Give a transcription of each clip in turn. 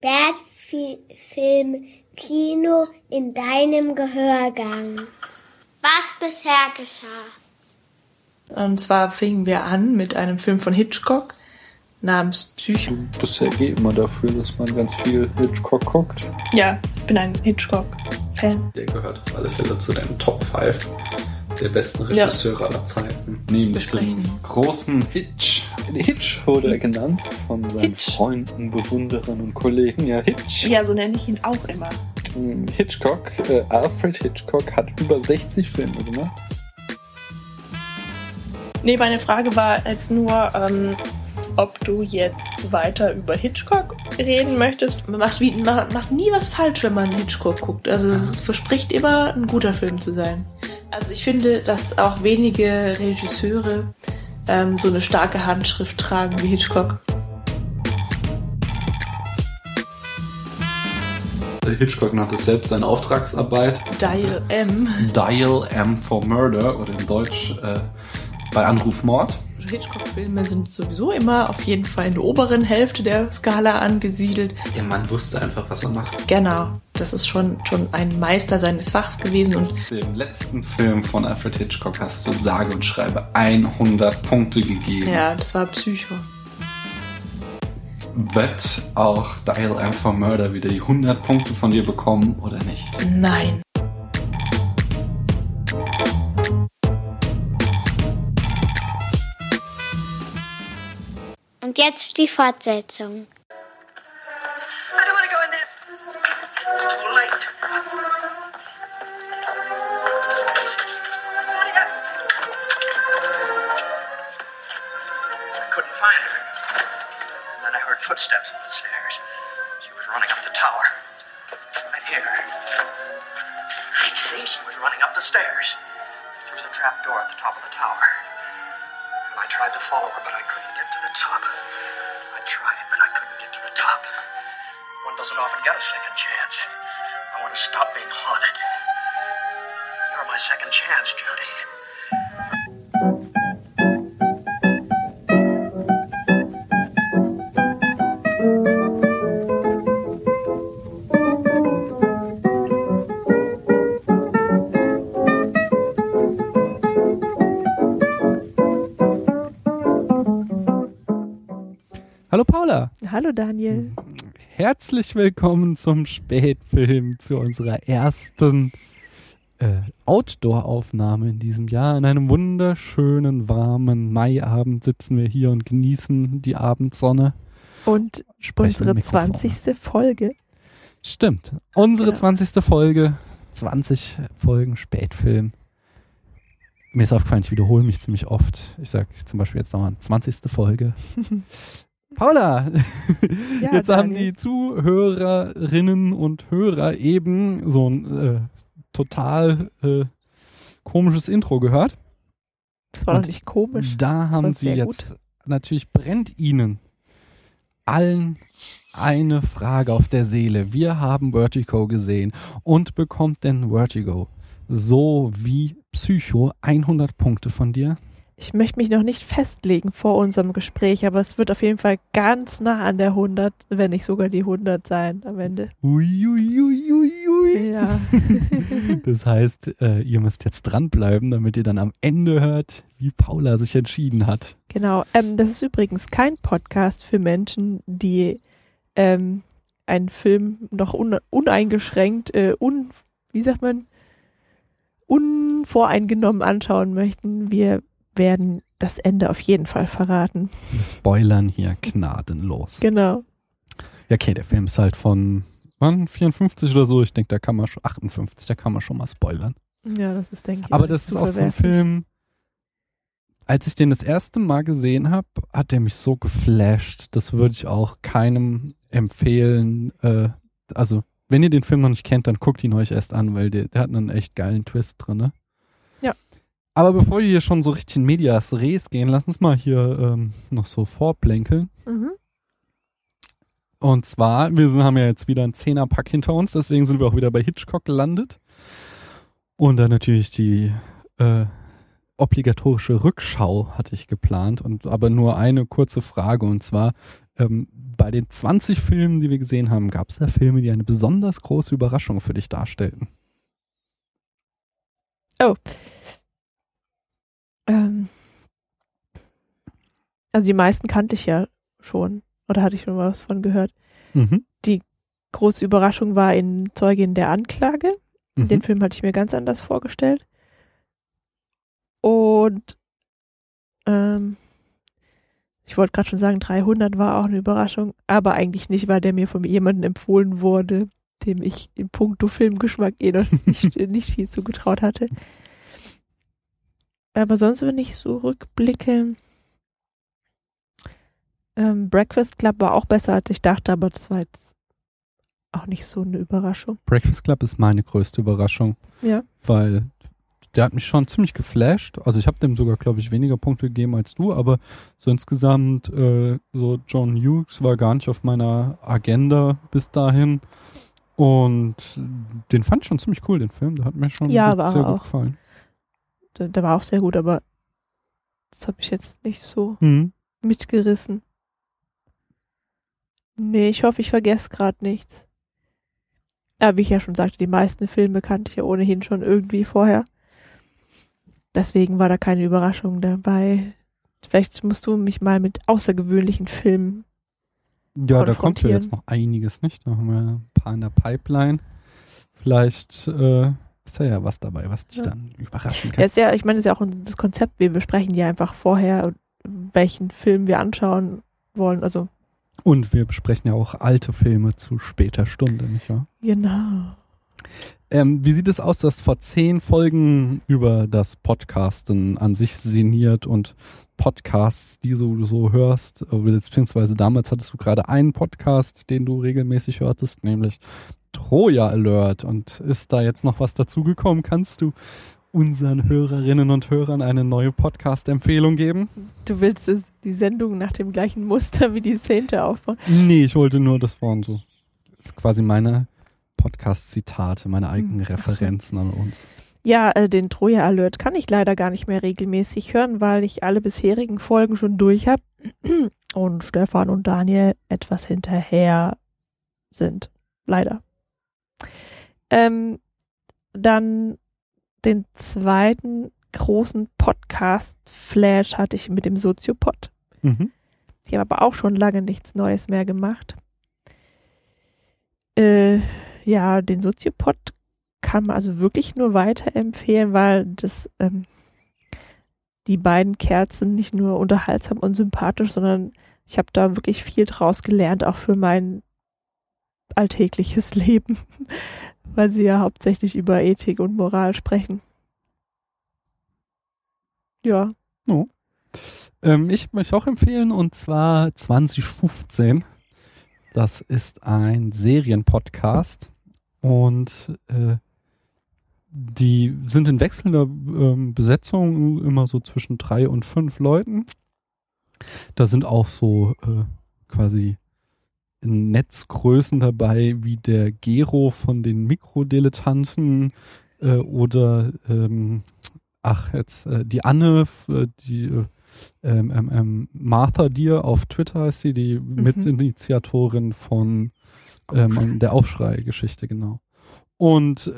Spätfilm Kino in deinem Gehörgang. Was bisher geschah. Und zwar fingen wir an mit einem Film von Hitchcock namens Psycho. Das ist ja immer dafür, dass man ganz viel Hitchcock guckt. Ja, ich bin ein Hitchcock-Fan. Der gehört auf alle Fälle zu den Top 5 der besten Regisseure aller Zeiten. Nämlich den großen Hitch. Hitch wurde er genannt von seinen Freunden, Bewunderern und Kollegen. Ja, Hitch. Ja, so nenne ich ihn auch immer. Hitchcock, Alfred Hitchcock hat über 60 Filme gemacht. Nee, meine Frage war jetzt nur, ob du jetzt weiter über Hitchcock reden möchtest. Man macht nie was falsch, wenn man Hitchcock guckt. Also es verspricht immer, ein guter Film zu sein. Also ich finde, dass auch wenige Regisseure so eine starke Handschrift tragen wie Hitchcock. Der Hitchcock nannte es selbst seine Auftragsarbeit. Dial M. Dial M for Murder oder in Deutsch bei Anruf Mord. Hitchcock-Filme sind sowieso immer auf jeden Fall in der oberen Hälfte der Skala angesiedelt. Der Mann wusste einfach, was er macht. Genau, das ist schon ein Meister seines Fachs gewesen. Und dem letzten Film von Alfred Hitchcock hast du sage und schreibe 100 Punkte gegeben. Ja, das war Psycho. Wird auch Dial M for Murder wieder die 100 Punkte von dir bekommen oder nicht? Nein. Und jetzt die Fortsetzung. I don't want to go in there. It's too late. Sonia! I couldn't find her. And then I heard footsteps on the stairs. She was running up the tower. Right here. See, she was running up the stairs. Through the trap door at the top of the tower. And I tried to follow her, but I couldn't get to the top. I tried, but I couldn't get to the top. One doesn't often get a second chance. I want to stop being haunted. You're my second chance, Judy. Hallo Paula. Hallo Daniel. Herzlich willkommen zum Spätfilm, zu unserer ersten Outdoor-Aufnahme in diesem Jahr. An einem wunderschönen, warmen Maiabend sitzen wir hier und genießen die Abendsonne. Und unsere 20. Folge. Stimmt, unsere 20. Folge, 20 Folgen Spätfilm. Mir ist aufgefallen, ich wiederhole mich ziemlich oft. Ich sage zum Beispiel jetzt nochmal 20. Folge. Paula, Ja, jetzt Daniel. haben die Zuhörerinnen und Hörer eben so ein total komisches Intro gehört. Das war doch nicht komisch. Da Das haben war sie sehr jetzt, natürlich brennt ihnen allen eine Frage auf der Seele. Wir haben Vertigo gesehen und bekommt denn Vertigo so wie Psycho 100 Punkte von dir? Ich möchte mich noch nicht festlegen vor unserem Gespräch, aber es wird auf jeden Fall ganz nah an der 100, wenn nicht sogar die 100 sein am Ende. Ui. Ja. Das heißt, ihr müsst jetzt dranbleiben, damit ihr dann am Ende hört, wie Paula sich entschieden hat. Genau. Das ist übrigens kein Podcast für Menschen, die einen Film noch uneingeschränkt, unvoreingenommen anschauen möchten. Wir werden das Ende auf jeden Fall verraten. Wir spoilern hier gnadenlos. Genau. Ja, okay, der Film ist halt von, wann, 54 oder so? Ich denke, da kann man schon, 58, da kann man schon mal spoilern. Ja, das ist, denke ich, Aber das ist auch so ein verwerflich. Film, als ich den das erste Mal gesehen habe, hat der mich so geflasht. Das würde ich auch keinem empfehlen. Also, wenn ihr den Film noch nicht kennt, dann guckt ihn euch erst an, weil der hat einen echt geilen Twist drin. Ne? Ja. Aber bevor wir hier schon so richtig in Medias Res gehen, lass uns mal hier noch so vorplänkeln. Mhm. Und zwar, haben ja jetzt wieder einen 10er-Pack hinter uns, deswegen sind wir auch wieder bei Hitchcock gelandet. Und dann natürlich die obligatorische Rückschau hatte ich geplant, aber nur eine kurze Frage, und zwar bei den 20 Filmen, die wir gesehen haben, gab es da Filme, die eine besonders große Überraschung für dich darstellten? Oh. Also die meisten kannte ich ja schon. Oder hatte ich schon mal was von gehört. Mhm. Die große Überraschung war in Zeugin der Anklage. Mhm. Den Film hatte ich mir ganz anders vorgestellt. Und ich wollte gerade schon sagen, 300 war auch eine Überraschung, aber eigentlich nicht, weil der mir von jemandem empfohlen wurde, dem ich im puncto Filmgeschmack nicht viel zugetraut hatte. Aber sonst, wenn ich so rückblicke, Breakfast Club war auch besser, als ich dachte, aber das war jetzt auch nicht so eine Überraschung. Breakfast Club ist meine größte Überraschung. Ja. Weil der hat mich schon ziemlich geflasht. Also ich habe dem sogar, glaube ich, weniger Punkte gegeben als du, aber so insgesamt so John Hughes war gar nicht auf meiner Agenda bis dahin. Und den fand ich schon ziemlich cool, den Film. Der hat mir schon sehr gut gefallen. Der war auch sehr gut, aber das habe ich jetzt nicht so mitgerissen. Nee, ich hoffe, ich vergesse gerade nichts. Ja, wie ich ja schon sagte, die meisten Filme kannte ich ja ohnehin schon irgendwie vorher. Deswegen war da keine Überraschung dabei. Vielleicht musst du mich mal mit außergewöhnlichen Filmen ja, da kommt ja jetzt noch einiges, nicht? Da haben wir ein paar in der Pipeline. Vielleicht ist da ja was dabei, was dich dann überraschen kann. Das ist ja, ich meine, das ist ja auch das Konzept. Wir besprechen ja einfach vorher, welchen Film wir anschauen wollen. Also und wir besprechen ja auch alte Filme zu später Stunde, nicht wahr? Genau. Wie sieht es aus? Du hast vor 10 Folgen über das Podcasten an sich sinniert und Podcasts, die du so hörst, beziehungsweise damals hattest du gerade einen Podcast, den du regelmäßig hörtest, nämlich Troja Alert. Und ist da jetzt noch was dazugekommen? Kannst du unseren Hörerinnen und Hörern eine neue Podcast-Empfehlung geben? Du willst die Sendung nach dem gleichen Muster wie die Zehnte aufbauen? Nee, ich wollte nur, das ist quasi meine Podcast-Zitate, meine eigenen Referenzen an uns. Ja, den Troja Alert kann ich leider gar nicht mehr regelmäßig hören, weil ich alle bisherigen Folgen schon durch habe und Stefan und Daniel etwas hinterher sind. Leider. Dann den zweiten großen Podcast-Flash hatte ich mit dem Soziopod. Mhm. Die haben aber auch schon lange nichts Neues mehr gemacht. Ja, den Soziopod kann man also wirklich nur weiterempfehlen, weil die beiden Kerzen nicht nur unterhaltsam und sympathisch, sondern ich habe da wirklich viel draus gelernt, auch für mein alltägliches Leben, weil sie ja hauptsächlich über Ethik und Moral sprechen. Ja. Oh. Ich möchte auch empfehlen, und zwar 2015. Das ist ein Serienpodcast und die sind in wechselnder Besetzung immer so zwischen 3 und 5 Leuten. Da sind auch so quasi Netzgrößen dabei, wie der Gero von den Mikrodilettanten oder die Anne, die Martha Deer auf Twitter ist sie, die Mitinitiatorin von der Aufschrei-Geschichte, genau. Und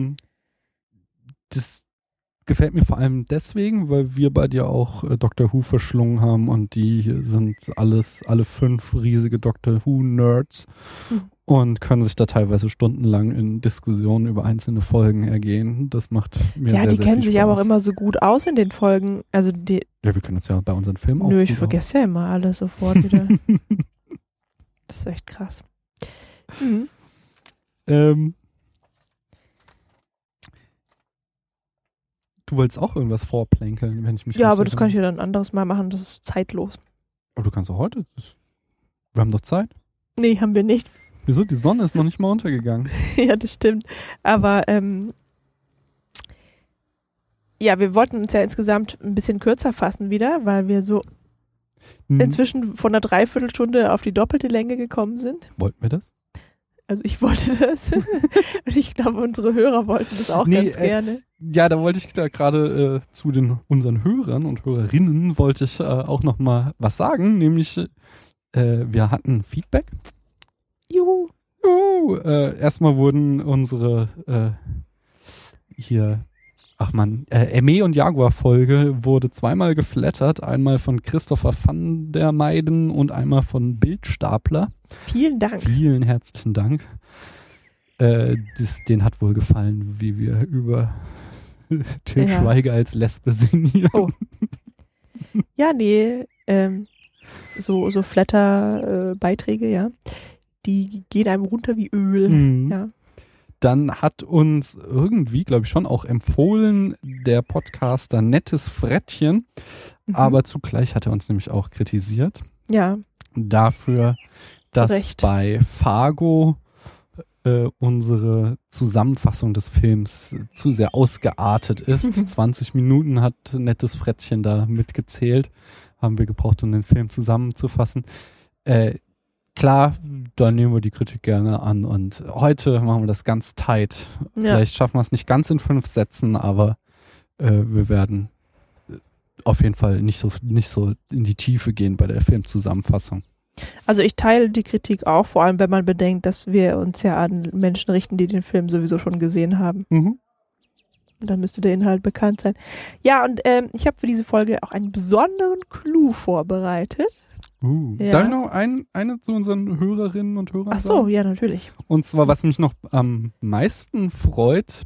das gefällt mir vor allem deswegen, weil wir bei dir auch Doctor Who verschlungen haben und die sind alle 5 riesige Doctor Who-Nerds und können sich da teilweise stundenlang in Diskussionen über einzelne Folgen ergehen. Das macht mir sehr, sehr viel Spaß. Ja, die kennen sich aber auch immer so gut aus in den Folgen. Also ja, wir können uns ja bei unseren Filmen auch. Nö, ich vergesse ja immer alles sofort wieder. Das ist echt krass. Du wolltest auch irgendwas vorplänkeln, wenn ich mich Ja, aber das kann ich ja dann ein anderes Mal machen, das ist zeitlos. Aber du kannst auch heute. Wir haben doch Zeit. Nee, haben wir nicht. Wieso? Die Sonne ist noch nicht mal untergegangen. Ja, das stimmt. Aber ja, wir wollten uns ja insgesamt ein bisschen kürzer fassen wieder, weil wir so inzwischen von einer Dreiviertelstunde auf die doppelte Länge gekommen sind. Wollten wir das? Also ich wollte das. Und ich glaube, unsere Hörer wollten das auch ganz gerne. Ja, da wollte ich da gerade zu unseren Hörern und Hörerinnen wollte ich auch noch mal was sagen, nämlich wir hatten Feedback. Juhu. Erstmal wurden unsere Emme und Jaguar-Folge wurde zweimal geflattert. Einmal von Christopher van der Meiden und einmal von Bildstapler. Vielen Dank. Vielen herzlichen Dank. Den hat wohl gefallen, wie wir über Til Schweiger als Lesbe sinnieren. Oh. Ja, nee, so Flatter-Beiträge, ja. Die gehen einem runter wie Öl. Mhm. Ja. Dann hat uns irgendwie, glaube ich, schon auch empfohlen, der Podcaster Nettes Frettchen. Aber zugleich hat er uns nämlich auch kritisiert. Ja. Dafür, dass bei Fargo unsere Zusammenfassung des Films zu sehr ausgeartet ist. 20 Minuten hat Nettes Frettchen da mitgezählt. Haben wir gebraucht, um den Film zusammenzufassen. Klar, da nehmen wir die Kritik gerne an und heute machen wir das ganz tight. Ja. Vielleicht schaffen wir es nicht ganz in 5 Sätzen, aber wir werden auf jeden Fall nicht so in die Tiefe gehen bei der Filmzusammenfassung. Also ich teile die Kritik auch, vor allem wenn man bedenkt, dass wir uns ja an Menschen richten, die den Film sowieso schon gesehen haben. Und dann müsste der Inhalt bekannt sein. Ja, und ich habe für diese Folge auch einen besonderen Clou vorbereitet. Ja. Darf ich noch eine zu unseren Hörerinnen und Hörern sagen? Ach so, ja, natürlich. Und zwar, was mich noch am meisten freut,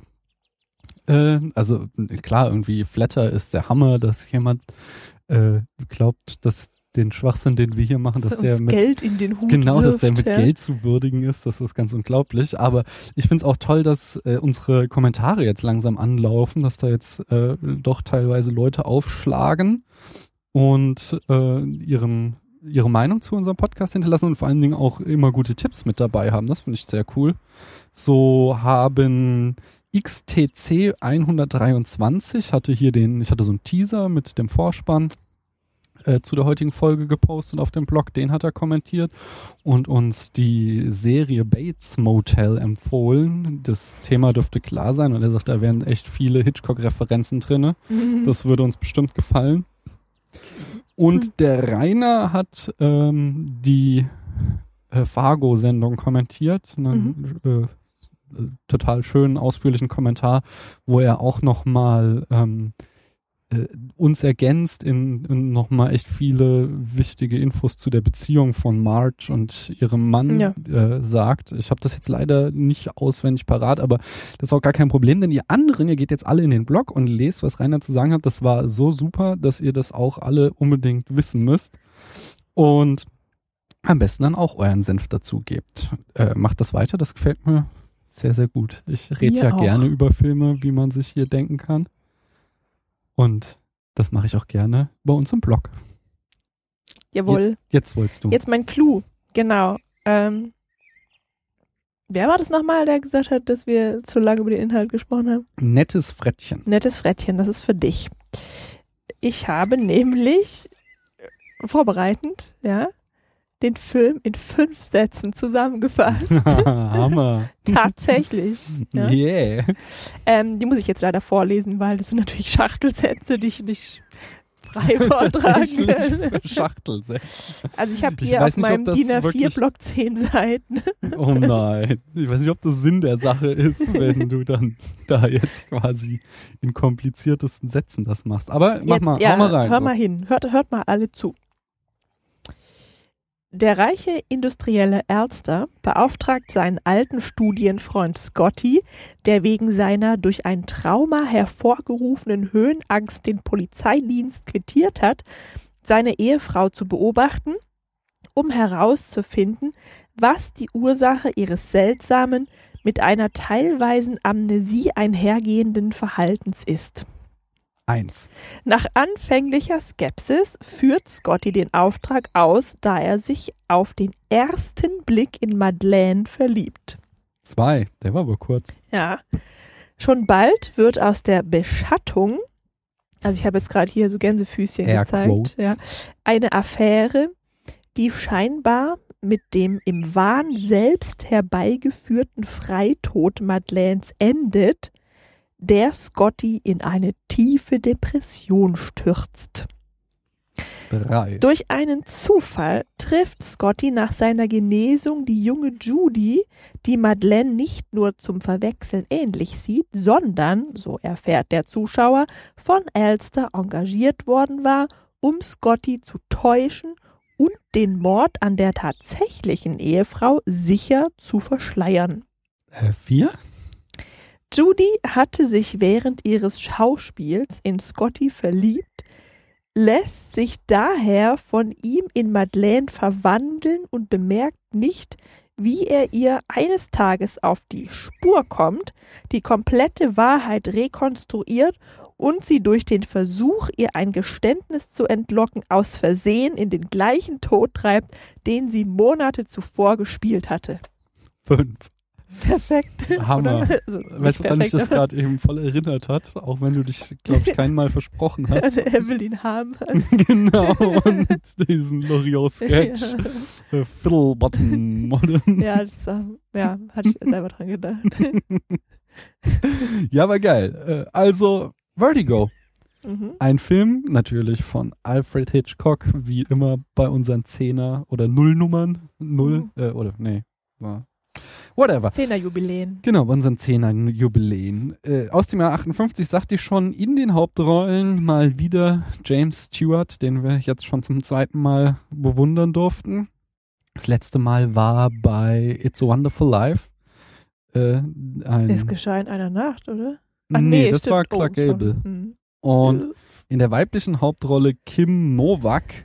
also klar, irgendwie Flatter ist der Hammer, dass jemand glaubt, dass den Schwachsinn, den wir hier machen, dass der mit Geld in den Hut genau, wirft, dass der mit Geld zu würdigen ist, das ist ganz unglaublich. Aber ich finde es auch toll, dass unsere Kommentare jetzt langsam anlaufen, dass da jetzt doch teilweise Leute aufschlagen und ihre Meinung zu unserem Podcast hinterlassen und vor allen Dingen auch immer gute Tipps mit dabei haben. Das finde ich sehr cool. So haben XTC 123 ich hatte so einen Teaser mit dem Vorspann zu der heutigen Folge gepostet auf dem Blog, den hat er kommentiert und uns die Serie Bates Motel empfohlen. Das Thema dürfte klar sein und er sagt, da wären echt viele Hitchcock-Referenzen drin. Das würde uns bestimmt gefallen. Und der Rainer hat die Fargo-Sendung kommentiert, einen total schönen, ausführlichen Kommentar, wo er auch nochmal uns ergänzt in nochmal echt viele wichtige Infos zu der Beziehung von Marge und ihrem Mann sagt. Ich habe das jetzt leider nicht auswendig parat, aber das ist auch gar kein Problem, denn ihr anderen, ihr geht jetzt alle in den Blog und lest, was Rainer zu sagen hat. Das war so super, dass ihr das auch alle unbedingt wissen müsst und am besten dann auch euren Senf dazu gebt. Macht das weiter, das gefällt mir sehr, sehr gut. Ich rede ja gerne über Filme, wie man sich hier denken kann. Und das mache ich auch gerne bei uns im Blog. Jawohl. Jetzt wolltest du. Jetzt mein Clou, genau. Wer war das nochmal, der gesagt hat, dass wir zu lange über den Inhalt gesprochen haben? Nettes Frettchen. Nettes Frettchen, das ist für dich. Ich habe nämlich vorbereitend, den Film in 5 Sätzen zusammengefasst. Hammer. Tatsächlich. Ja. Yeah. Die muss ich jetzt leider vorlesen, weil das sind natürlich Schachtelsätze, die ich nicht frei vortragen kann. Schachtelsätze. Also ich habe hier auf meinem DIN A4-Block 10 Seiten. Oh nein. Ich weiß nicht, ob das Sinn der Sache ist, wenn du dann da jetzt quasi in kompliziertesten Sätzen das machst. Aber hau mal rein. Hör mal hin. Hört mal alle zu. Der reiche industrielle Ärzter beauftragt seinen alten Studienfreund Scotty, der wegen seiner durch ein Trauma hervorgerufenen Höhenangst den Polizeidienst quittiert hat, seine Ehefrau zu beobachten, um herauszufinden, was die Ursache ihres seltsamen, mit einer teilweisen Amnesie einhergehenden Verhaltens ist. 1. Nach anfänglicher Skepsis führt Scotty den Auftrag aus, da er sich auf den ersten Blick in Madeleine verliebt. 2. Der war wohl kurz. Ja. Schon bald wird aus der Beschattung, also ich habe jetzt gerade hier so Gänsefüßchen gezeigt, eine Affäre, die scheinbar mit dem im Wahn selbst herbeigeführten Freitod Madeleines endet, der Scotty in eine tiefe Depression stürzt. 3. Durch einen Zufall trifft Scotty nach seiner Genesung die junge Judy, die Madeleine nicht nur zum Verwechseln ähnlich sieht, sondern, so erfährt der Zuschauer, von Elster engagiert worden war, um Scotty zu täuschen und den Mord an der tatsächlichen Ehefrau sicher zu verschleiern. 4? Judy hatte sich während ihres Schauspiels in Scotty verliebt, lässt sich daher von ihm in Madeleine verwandeln und bemerkt nicht, wie er ihr eines Tages auf die Spur kommt, die komplette Wahrheit rekonstruiert und sie durch den Versuch, ihr ein Geständnis zu entlocken, aus Versehen in den gleichen Tod treibt, den sie Monate zuvor gespielt hatte. 5. Perfekt. Hammer. Also weißt du, woran mich das gerade eben voll erinnert hat? Auch wenn du dich, glaube ich, kein Mal versprochen hast. Er will ihn haben. Genau, und diesen Loriot-Sketch. Ja. Fiddle-Button. Ja, das hatte ich selber dran gedacht. Ja, aber geil. Also, Vertigo. Mhm. Ein Film, natürlich von Alfred Hitchcock, wie immer bei unseren 10er- oder Nullnummern. War whatever. 10er-Jubiläen. Genau, bei unseren 10er-Jubiläen. Aus dem Jahr 58 sagte ich schon, in den Hauptrollen mal wieder James Stewart, den wir jetzt schon zum zweiten Mal bewundern durften. Das letzte Mal war bei It's a Wonderful Life. Es geschah in einer Nacht, oder? Ach, nee, das stimmt. war Clark Gable. Hm. Und in der weiblichen Hauptrolle Kim Novak,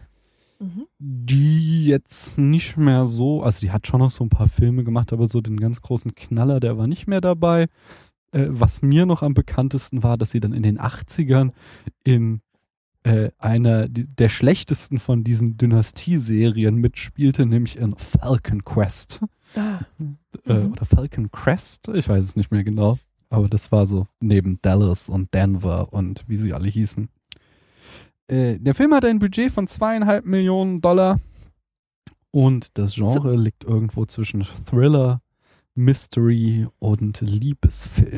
die jetzt nicht mehr so, also die hat schon noch so ein paar Filme gemacht, aber so den ganz großen Knaller, der war nicht mehr dabei. Was mir noch am bekanntesten war, dass sie dann in den 80ern in einer der schlechtesten von diesen Dynastie-Serien mitspielte, nämlich in Falcon Quest. Oder Falcon Crest, ich weiß es nicht mehr genau. Aber das war so neben Dallas und Denver und wie sie alle hießen. Der Film hat ein Budget von $2,5 Millionen und das Genre liegt irgendwo zwischen Thriller, Mystery und Liebesfilm.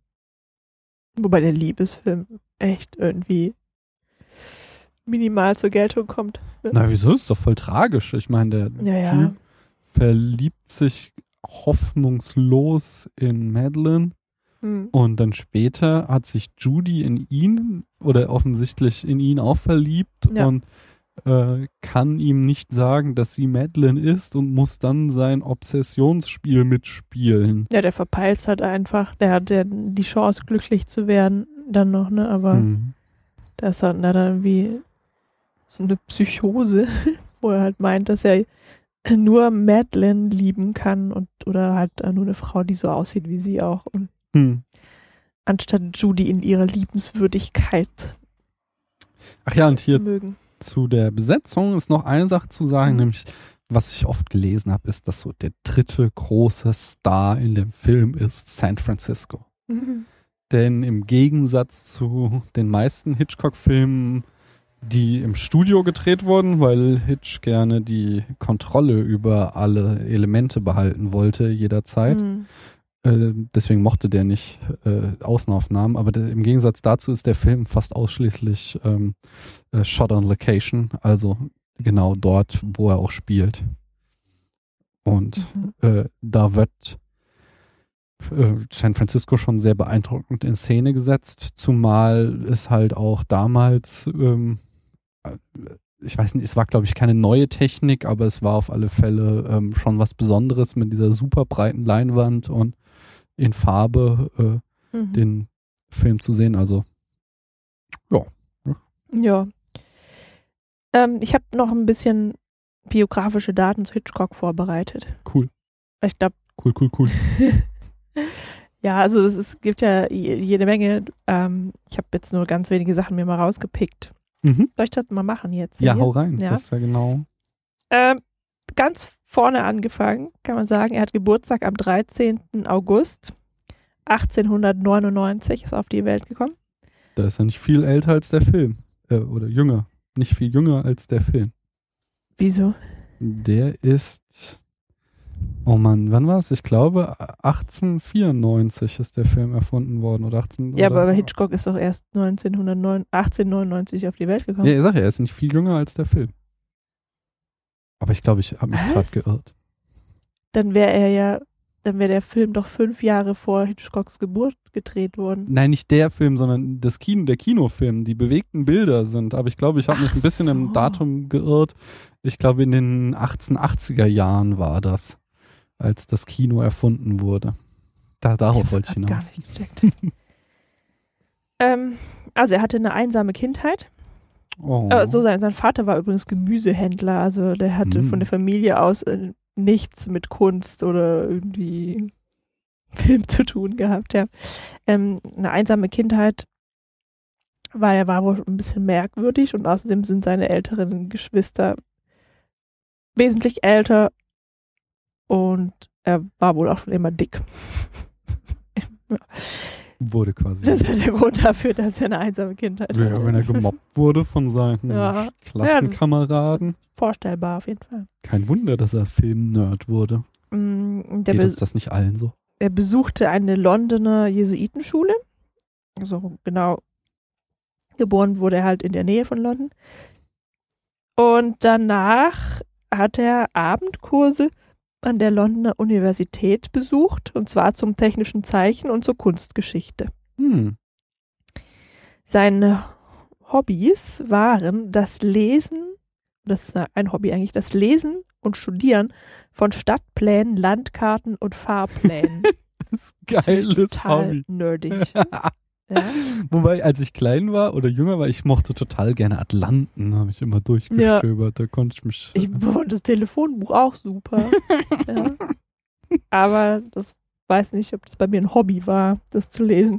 Wobei der Liebesfilm echt irgendwie minimal zur Geltung kommt. Ne? Na, wieso? Ist doch voll tragisch. Ich meine, der Typ verliebt sich hoffnungslos in Madeleine. Und dann später hat sich Judy in ihn oder offensichtlich in ihn auch verliebt und kann ihm nicht sagen, dass sie Madeleine ist und muss dann sein Obsessionsspiel mitspielen. Ja, der verpeilt es halt einfach. Der hat ja die Chance, glücklich zu werden, dann noch, ne? Aber da ist dann irgendwie so eine Psychose, wo er halt meint, dass er nur Madeleine lieben kann oder halt nur eine Frau, die so aussieht wie sie auch. Und anstatt Judy in ihrer Liebenswürdigkeit. Ach ja, und hier mögen. Zu der Besetzung ist noch eine Sache zu sagen, nämlich, was ich oft gelesen habe, ist, dass so der dritte große Star in dem Film ist San Francisco. Denn im Gegensatz zu den meisten Hitchcock-Filmen, die im Studio gedreht wurden, weil Hitch gerne die Kontrolle über alle Elemente behalten wollte jederzeit, deswegen mochte der nicht Außenaufnahmen, aber im Gegensatz dazu ist der Film fast ausschließlich Shot on Location, also genau dort, wo er auch spielt. Und da wird San Francisco schon sehr beeindruckend in Szene gesetzt, zumal es halt auch damals, ich weiß nicht, es war glaube ich keine neue Technik, aber es war auf alle Fälle schon was Besonderes mit dieser super breiten Leinwand und in Farbe den Film zu sehen, also ja. Ich habe noch ein bisschen biografische Daten zu Hitchcock vorbereitet. Cool. Ich glaube. Cool. Ja, also es gibt ja jede Menge. Ich habe jetzt nur ganz wenige Sachen mir mal rausgepickt. Soll ich das mal machen jetzt? Ja, hier? hau rein. Ja. Das ist ja genau. Ganz vorne angefangen, kann man sagen. Er hat Geburtstag am 13. August 1899, ist auf die Welt gekommen. Da ist er nicht viel älter als der Film. Oder jünger. Nicht viel jünger als der Film. Wieso? Der ist Oh Mann, wann war es? Ich glaube 1894 ist der Film erfunden worden oder 18. Ja, oder, aber Hitchcock ist doch erst 1899 auf die Welt gekommen. Ja, ich sag ja, er ist nicht viel jünger als der Film. Aber ich glaube, ich habe mich gerade geirrt. Dann wäre der Film doch 5 Jahre vor Hitchcocks Geburt gedreht worden. Nein, nicht der Film, sondern der Kinofilm. Die bewegten Bilder sind. Aber ich glaube, ich habe mich ein bisschen im Datum geirrt. Ich glaube, in den 1880er Jahren war das, als das Kino erfunden wurde. Darauf wollte ich hinaus. Gar nicht gecheckt. Also er hatte eine einsame Kindheit. Oh. Sein Vater war übrigens Gemüsehändler. Also der hatte von der Familie aus nichts mit Kunst oder irgendwie Film zu tun gehabt. Ja. Eine einsame Kindheit war wohl ein bisschen merkwürdig und außerdem sind seine älteren Geschwister wesentlich älter und er war wohl auch schon immer dick. Ja. Wurde quasi. Das ist der Grund dafür, dass er eine einsame Kindheit hatte. Ja, wenn er gemobbt wurde von seinen Klassenkameraden. Vorstellbar auf jeden Fall. Kein Wunder, dass er Film-Nerd wurde. Geht uns das nicht allen so? Er besuchte eine Londoner Jesuitenschule. Also genau, geboren wurde er halt in der Nähe von London. Und danach hat er Abendkurse an der Londoner Universität besucht, und zwar zum technischen Zeichen und zur Kunstgeschichte. Seine Hobbys waren das Lesen, das ist ein Hobby eigentlich, das Lesen und Studieren von Stadtplänen, Landkarten und Fahrplänen. Das ist geiles total Hobby. Nerdig. Ja. Wobei, als ich klein war oder jünger war, ich mochte total gerne Atlanten, habe ich immer durchgestöbert. Da konnte ich mich... Ich fand das Telefonbuch auch super. Ja. Aber das weiß nicht, ob das bei mir ein Hobby war, das zu lesen.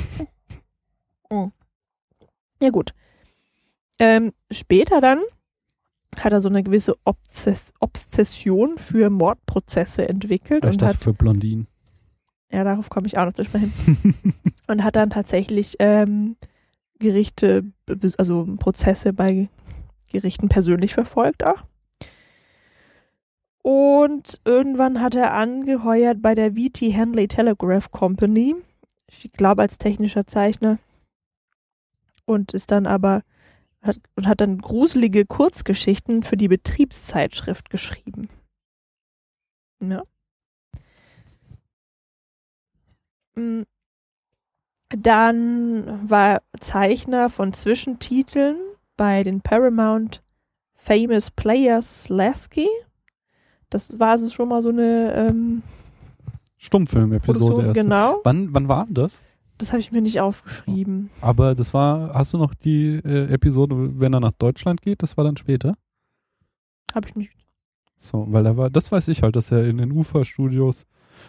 Ja gut. Später dann hat er so eine gewisse Obsession für Mordprozesse entwickelt. Ich dachte für Blondinen. Ja, darauf komme ich auch noch zu sprechen. Und hat dann tatsächlich Gerichte, also Prozesse bei Gerichten persönlich verfolgt auch. Und irgendwann hat er angeheuert bei der V.T. Henley Telegraph Company, ich glaube als technischer Zeichner, und ist dann aber hat dann gruselige Kurzgeschichten für die Betriebszeitschrift geschrieben. Ja. Dann war Zeichner von Zwischentiteln bei den Paramount Famous Players Lasky. Das war also schon mal so eine Stummfilm-Episode. Genau. Wann war das? Das habe ich mir nicht aufgeschrieben. Aber das war, hast du noch die Episode, wenn er nach Deutschland geht? Das war dann später? Habe ich nicht. So, weil das weiß ich halt, dass er in den UFA-Studios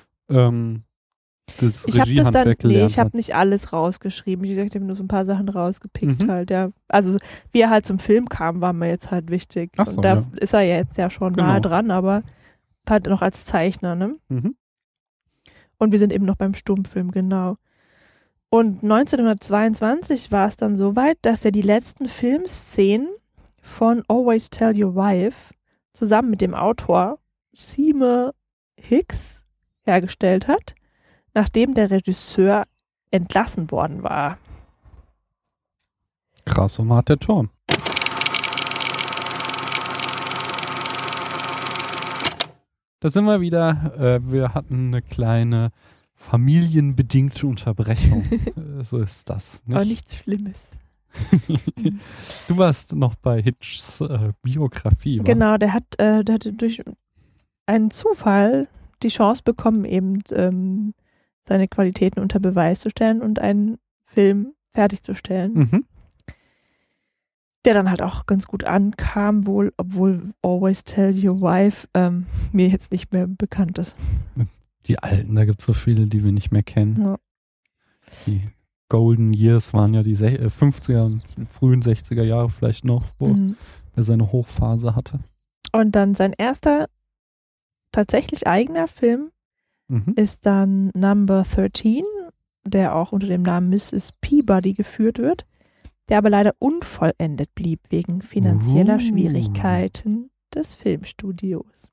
das Regiehandwerk gelernt hat. Ich habe nicht alles rausgeschrieben. Ich habe nur so ein paar Sachen rausgepickt halt, ja. Also wie er halt zum Film kam, war mir jetzt halt wichtig. Ach so, und da ist er ja jetzt ja schon nahe dran, aber halt noch als Zeichner, ne? Und wir sind eben noch beim Stummfilm, genau. Und 1922 war es dann soweit, dass er die letzten Filmszenen von Always Tell Your Wife zusammen mit dem Autor Seymour Hicks hergestellt hat, nachdem der Regisseur entlassen worden war. Krass, so hat der Tom. Da sind wir wieder. Wir hatten eine kleine familienbedingte Unterbrechung. So ist das. Nicht? Aber nichts Schlimmes. Du warst noch bei Hitchs Biografie. Genau, der hatte durch einen Zufall die Chance bekommen, eben seine Qualitäten unter Beweis zu stellen und einen Film fertigzustellen. Der dann halt auch ganz gut ankam, obwohl Always Tell Your Wife mir jetzt nicht mehr bekannt ist. Die alten, da gibt es so viele, die wir nicht mehr kennen. Ja. Die Golden Years waren ja die 50er und frühen 60er Jahre vielleicht noch, wo er seine Hochphase hatte. Und dann sein erster tatsächlich eigener Film ist dann Number 13, der auch unter dem Namen Mrs. Peabody geführt wird, der aber leider unvollendet blieb wegen finanzieller Schwierigkeiten des Filmstudios.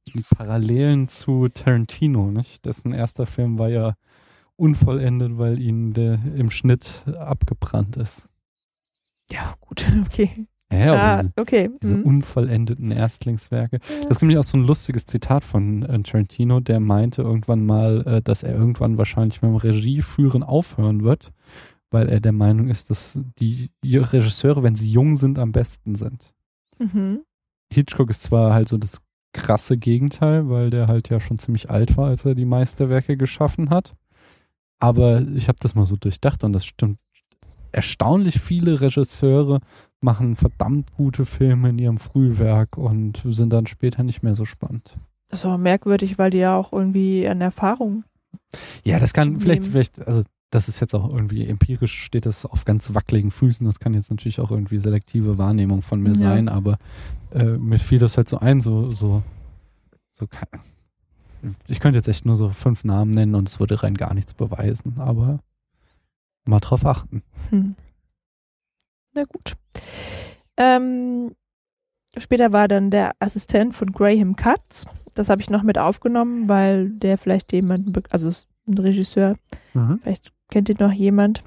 Parallelen zu Tarantino, nicht? Dessen erster Film war ja unvollendet, weil ihm im Schnitt abgebrannt ist. Ja, gut, okay. Ja, okay. Diese unvollendeten Erstlingswerke. Ja. Das ist nämlich auch so ein lustiges Zitat von Tarantino, der meinte irgendwann mal, dass er irgendwann wahrscheinlich mit dem Regieführen aufhören wird, weil er der Meinung ist, dass die Regisseure, wenn sie jung sind, am besten sind. Mhm. Hitchcock ist zwar halt so das krasse Gegenteil, weil der halt ja schon ziemlich alt war, als er die Meisterwerke geschaffen hat. Aber ich habe das mal so durchdacht und das stimmt. Erstaunlich viele Regisseure machen verdammt gute Filme in ihrem Frühwerk und sind dann später nicht mehr so spannend. Das ist aber merkwürdig, weil die ja auch irgendwie an Erfahrung. Ja, das kann vielleicht, also das ist jetzt auch irgendwie empirisch, steht das auf ganz wackeligen Füßen. Das kann jetzt natürlich auch irgendwie selektive Wahrnehmung von mir sein, aber mir fiel das halt so ein, ich könnte jetzt echt nur so 5 Namen nennen und es würde rein gar nichts beweisen, aber mal drauf achten. Na gut. Später war dann der Assistent von Graham Cutts. Das habe ich noch mit aufgenommen, weil der vielleicht jemanden, also ein Regisseur, vielleicht kennt ihn noch jemand.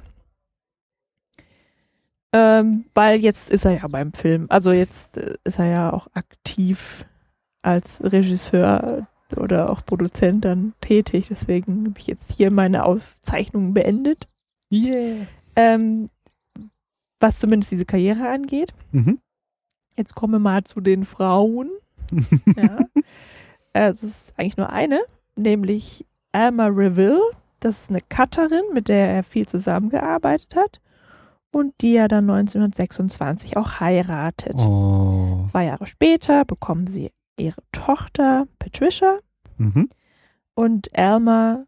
Weil jetzt ist er ja beim Film. Also jetzt ist er ja auch aktiv als Regisseur oder auch Produzent dann tätig. Deswegen habe ich jetzt hier meine Aufzeichnungen beendet. Yeah. Was zumindest diese Karriere angeht. Jetzt kommen wir mal zu den Frauen. Ja. Das ist eigentlich nur eine, nämlich Alma Reville. Das ist eine Cutterin, mit der er viel zusammengearbeitet hat und die er dann 1926 auch heiratet. 2 Jahre später bekommen sie ihre Tochter Patricia und Alma,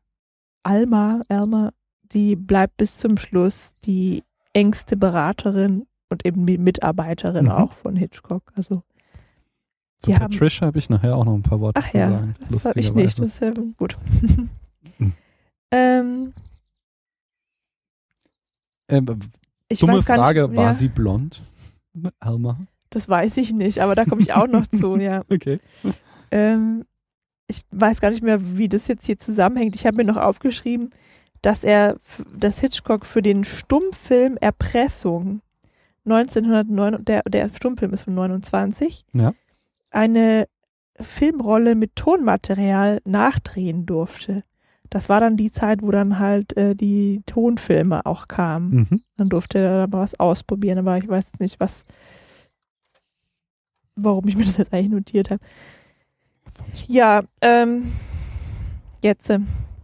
die bleibt bis zum Schluss die engste Beraterin und eben Mitarbeiterin auch von Hitchcock. Also zu Patricia habe ich nachher auch noch ein paar Worte zu sagen. Das habe ich nicht, das ist ja gut. Dumme Frage, war sie blond? Alma? Das weiß ich nicht, aber da komme ich auch noch zu, ja. Okay. Ich weiß gar nicht mehr, wie das jetzt hier zusammenhängt. Ich habe mir noch aufgeschrieben, dass Hitchcock für den Stummfilm Erpressung 1909, der Stummfilm ist von 29, eine Filmrolle mit Tonmaterial nachdrehen durfte. Das war dann die Zeit, wo dann halt die Tonfilme auch kamen. Dann durfte er da mal was ausprobieren, aber ich weiß jetzt nicht, warum ich mir das jetzt eigentlich notiert habe. Ja, jetzt.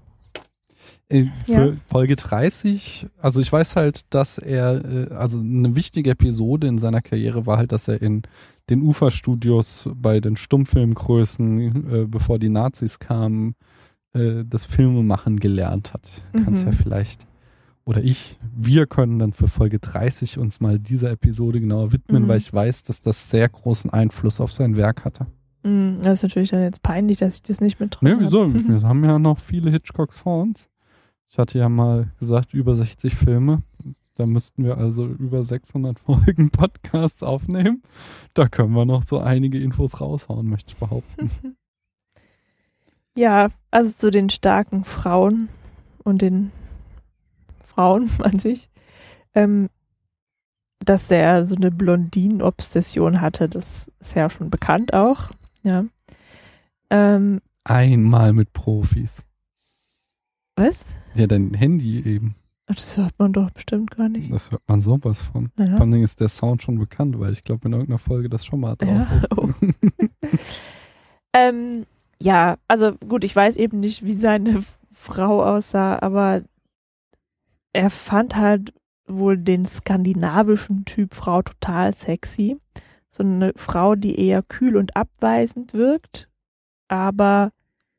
Für Folge 30, also ich weiß halt, dass er, also eine wichtige Episode in seiner Karriere war halt, dass er in den Uferstudios bei den Stummfilmgrößen, bevor die Nazis kamen, das Filmemachen gelernt hat. Kannst ja vielleicht, oder wir können dann für Folge 30 uns mal dieser Episode genauer widmen, weil ich weiß, dass das sehr großen Einfluss auf sein Werk hatte. Das ist natürlich dann jetzt peinlich, dass ich das nicht mit drin habe. Nee, wieso? Wir haben ja noch viele Hitchcocks vor uns. Ich hatte ja mal gesagt, über 60 Filme. Da müssten wir also über 600 Folgen Podcasts aufnehmen. Da können wir noch so einige Infos raushauen, möchte ich behaupten. Ja, also zu den starken Frauen und den Frauen an sich, dass er so eine Blondinen-Obsession hatte, das ist ja schon bekannt auch. Ja. Einmal mit Profis. Was? Ja, dein Handy eben. Ach, das hört man doch bestimmt gar nicht. Das hört man sowas von. Ja. Vor allem ist der Sound schon bekannt, weil ich glaube, in irgendeiner Folge das schon mal drauf ist. Oh. Ja, also gut, ich weiß eben nicht, wie seine Frau aussah, aber er fand halt wohl den skandinavischen Typ Frau total sexy. So eine Frau, die eher kühl und abweisend wirkt, aber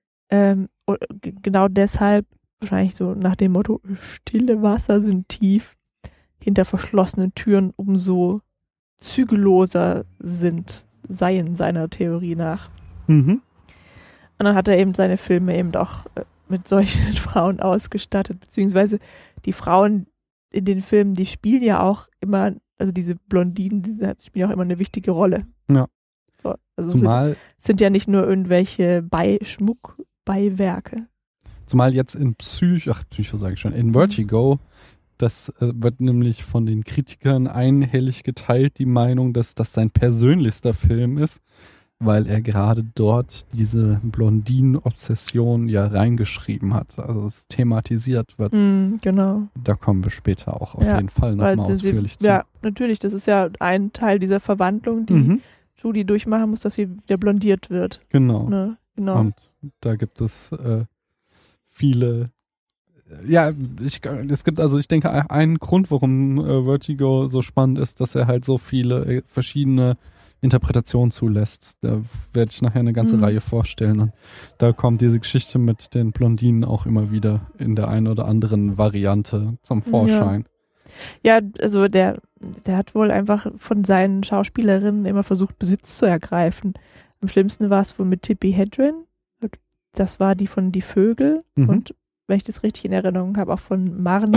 genau deshalb wahrscheinlich so nach dem Motto, stille Wasser sind tief, hinter verschlossenen Türen umso zügelloser seien seiner Theorie nach. Und dann hat er eben seine Filme eben auch mit solchen Frauen ausgestattet, beziehungsweise die Frauen in den Filmen, die spielen ja auch immer, also diese Blondinen, die spielen auch immer eine wichtige Rolle. Ja. soll. Also Zumal sind ja nicht nur irgendwelche Schmuckbeiwerke. Zumal jetzt in in Vertigo, das wird nämlich von den Kritikern einhellig geteilt, die Meinung, dass das sein persönlichster Film ist, weil er gerade dort diese Blondinen-Obsession ja reingeschrieben hat. Also es thematisiert wird. Genau. Da kommen wir später auch auf jeden Fall nochmal ausführlich zu. Ja, natürlich. Das ist ja ein Teil dieser Verwandlung, die Judy durchmachen muss, dass sie wieder blondiert wird. Genau. Ne? Genau. Und da gibt es viele. Ja, ich denke, ein Grund, warum Vertigo so spannend ist, dass er halt so viele verschiedene Interpretationen zulässt. Da werde ich nachher eine ganze Reihe vorstellen. Und da kommt diese Geschichte mit den Blondinen auch immer wieder in der einen oder anderen Variante zum Vorschein. Ja, also der hat wohl einfach von seinen Schauspielerinnen immer versucht, Besitz zu ergreifen. Am schlimmsten war es wohl mit Tippi Hedren. Das war die von Die Vögel. Und wenn ich das richtig in Erinnerung habe, auch von Marnie.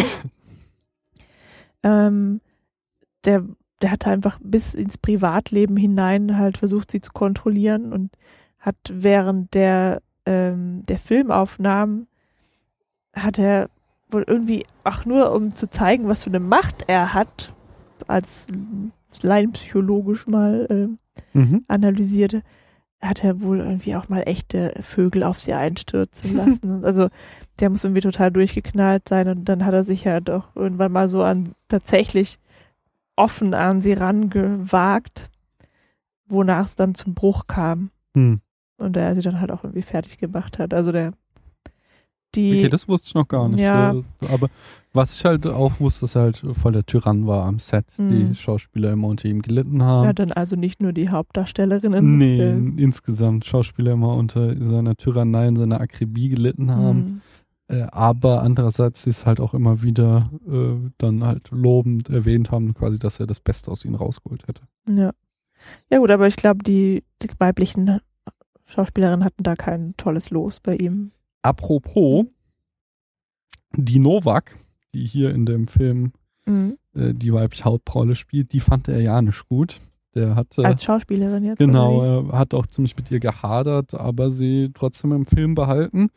Der hat einfach bis ins Privatleben hinein halt versucht, sie zu kontrollieren und hat während der Filmaufnahmen hat er wohl irgendwie, nur um zu zeigen, was für eine Macht er hat, als laienpsychologisch mal analysierte, hat er wohl irgendwie auch mal echte Vögel auf sie einstürzen lassen. Also der muss irgendwie total durchgeknallt sein und dann hat er sich ja doch irgendwann mal so tatsächlich offen an sie rangewagt, wonach es dann zum Bruch kam. Und er sie dann halt auch irgendwie fertig gemacht hat. Also okay, das wusste ich noch gar nicht. Ja. Aber was ich halt auch wusste, dass er halt voll der Tyrann war am Set. Die Schauspieler immer unter ihm gelitten haben. Ja, dann also nicht nur die Hauptdarstellerinnen. Nee, insgesamt Schauspieler immer unter seiner Tyrannei und seiner Akribie gelitten haben. Aber andererseits sie es halt auch immer wieder dann halt lobend erwähnt haben, quasi, dass er das Beste aus ihnen rausgeholt hätte. Ja. Ja gut, aber ich glaube, die weiblichen Schauspielerinnen hatten da kein tolles Los bei ihm. Apropos, die Novak, die hier in dem Film die weibliche Hauptrolle spielt, die fand er ja nicht gut. Der hatte, als Schauspielerin jetzt? Genau, er hat auch ziemlich mit ihr gehadert, aber sie trotzdem im Film behalten.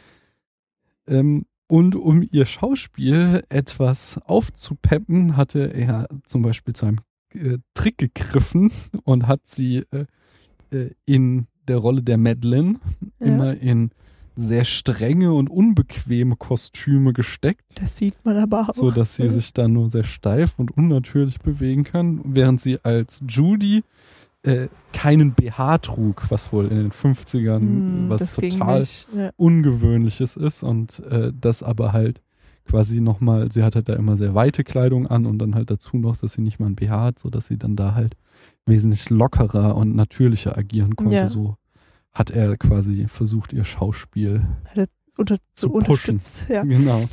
Und um ihr Schauspiel etwas aufzupeppen, hatte er zum Beispiel zu einem Trick gegriffen und hat sie in der Rolle der Madeline immer in sehr strenge und unbequeme Kostüme gesteckt. Das sieht man aber auch. So, dass sie sich dann nur sehr steif und unnatürlich bewegen kann, während sie als Judy keinen BH trug, was wohl in den 50ern was total Ungewöhnliches ist und das aber halt quasi nochmal, sie hat halt da immer sehr weite Kleidung an und dann halt dazu noch, dass sie nicht mal ein BH hat, sodass sie dann da halt wesentlich lockerer und natürlicher agieren konnte. Ja. So hat er quasi versucht, ihr Schauspiel zu pushen. Ja. Genau.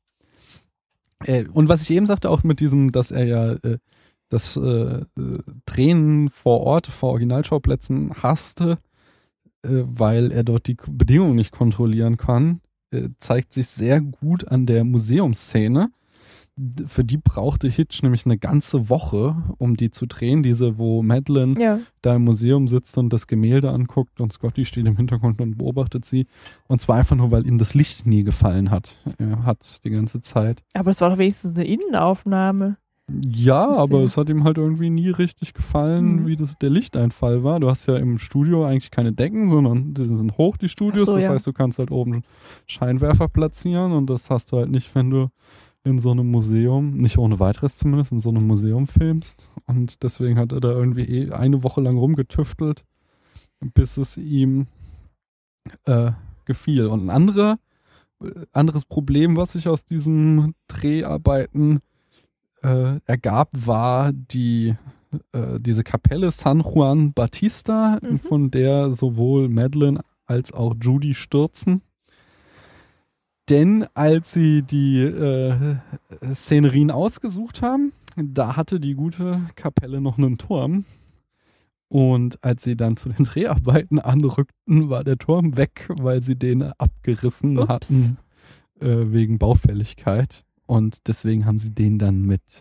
Und was ich eben sagte, auch mit diesem, dass er ja das Drehen vor Ort, vor Originalschauplätzen hasste, weil er dort die Bedingungen nicht kontrollieren kann, zeigt sich sehr gut an der Museumsszene. Für die brauchte Hitch nämlich eine ganze Woche, um die zu drehen. Diese, wo Madeline da im Museum sitzt und das Gemälde anguckt und Scotty steht im Hintergrund und beobachtet sie. Und zwar einfach nur, weil ihm das Licht nie gefallen hat. Er hat die ganze Zeit. Aber es war doch wenigstens eine Innenaufnahme. Ja, aber es hat ihm halt irgendwie nie richtig gefallen, wie der Lichteinfall war. Du hast ja im Studio eigentlich keine Decken, sondern die sind hoch, die Studios. So, das heißt, du kannst halt oben Scheinwerfer platzieren und das hast du halt nicht, wenn du in so einem Museum, nicht ohne weiteres zumindest, in so einem Museum filmst. Und deswegen hat er da irgendwie eine Woche lang rumgetüftelt, bis es ihm gefiel. Und ein anderes Problem, was sich aus diesen Dreharbeiten ergab, war diese Kapelle San Juan Bautista, von der sowohl Madeline als auch Judy stürzen. Denn als sie die Szenerien ausgesucht haben, da hatte die gute Kapelle noch einen Turm. Und als sie dann zu den Dreharbeiten anrückten, war der Turm weg, weil sie den abgerissen hatten wegen Baufälligkeit. Und deswegen haben sie den dann mit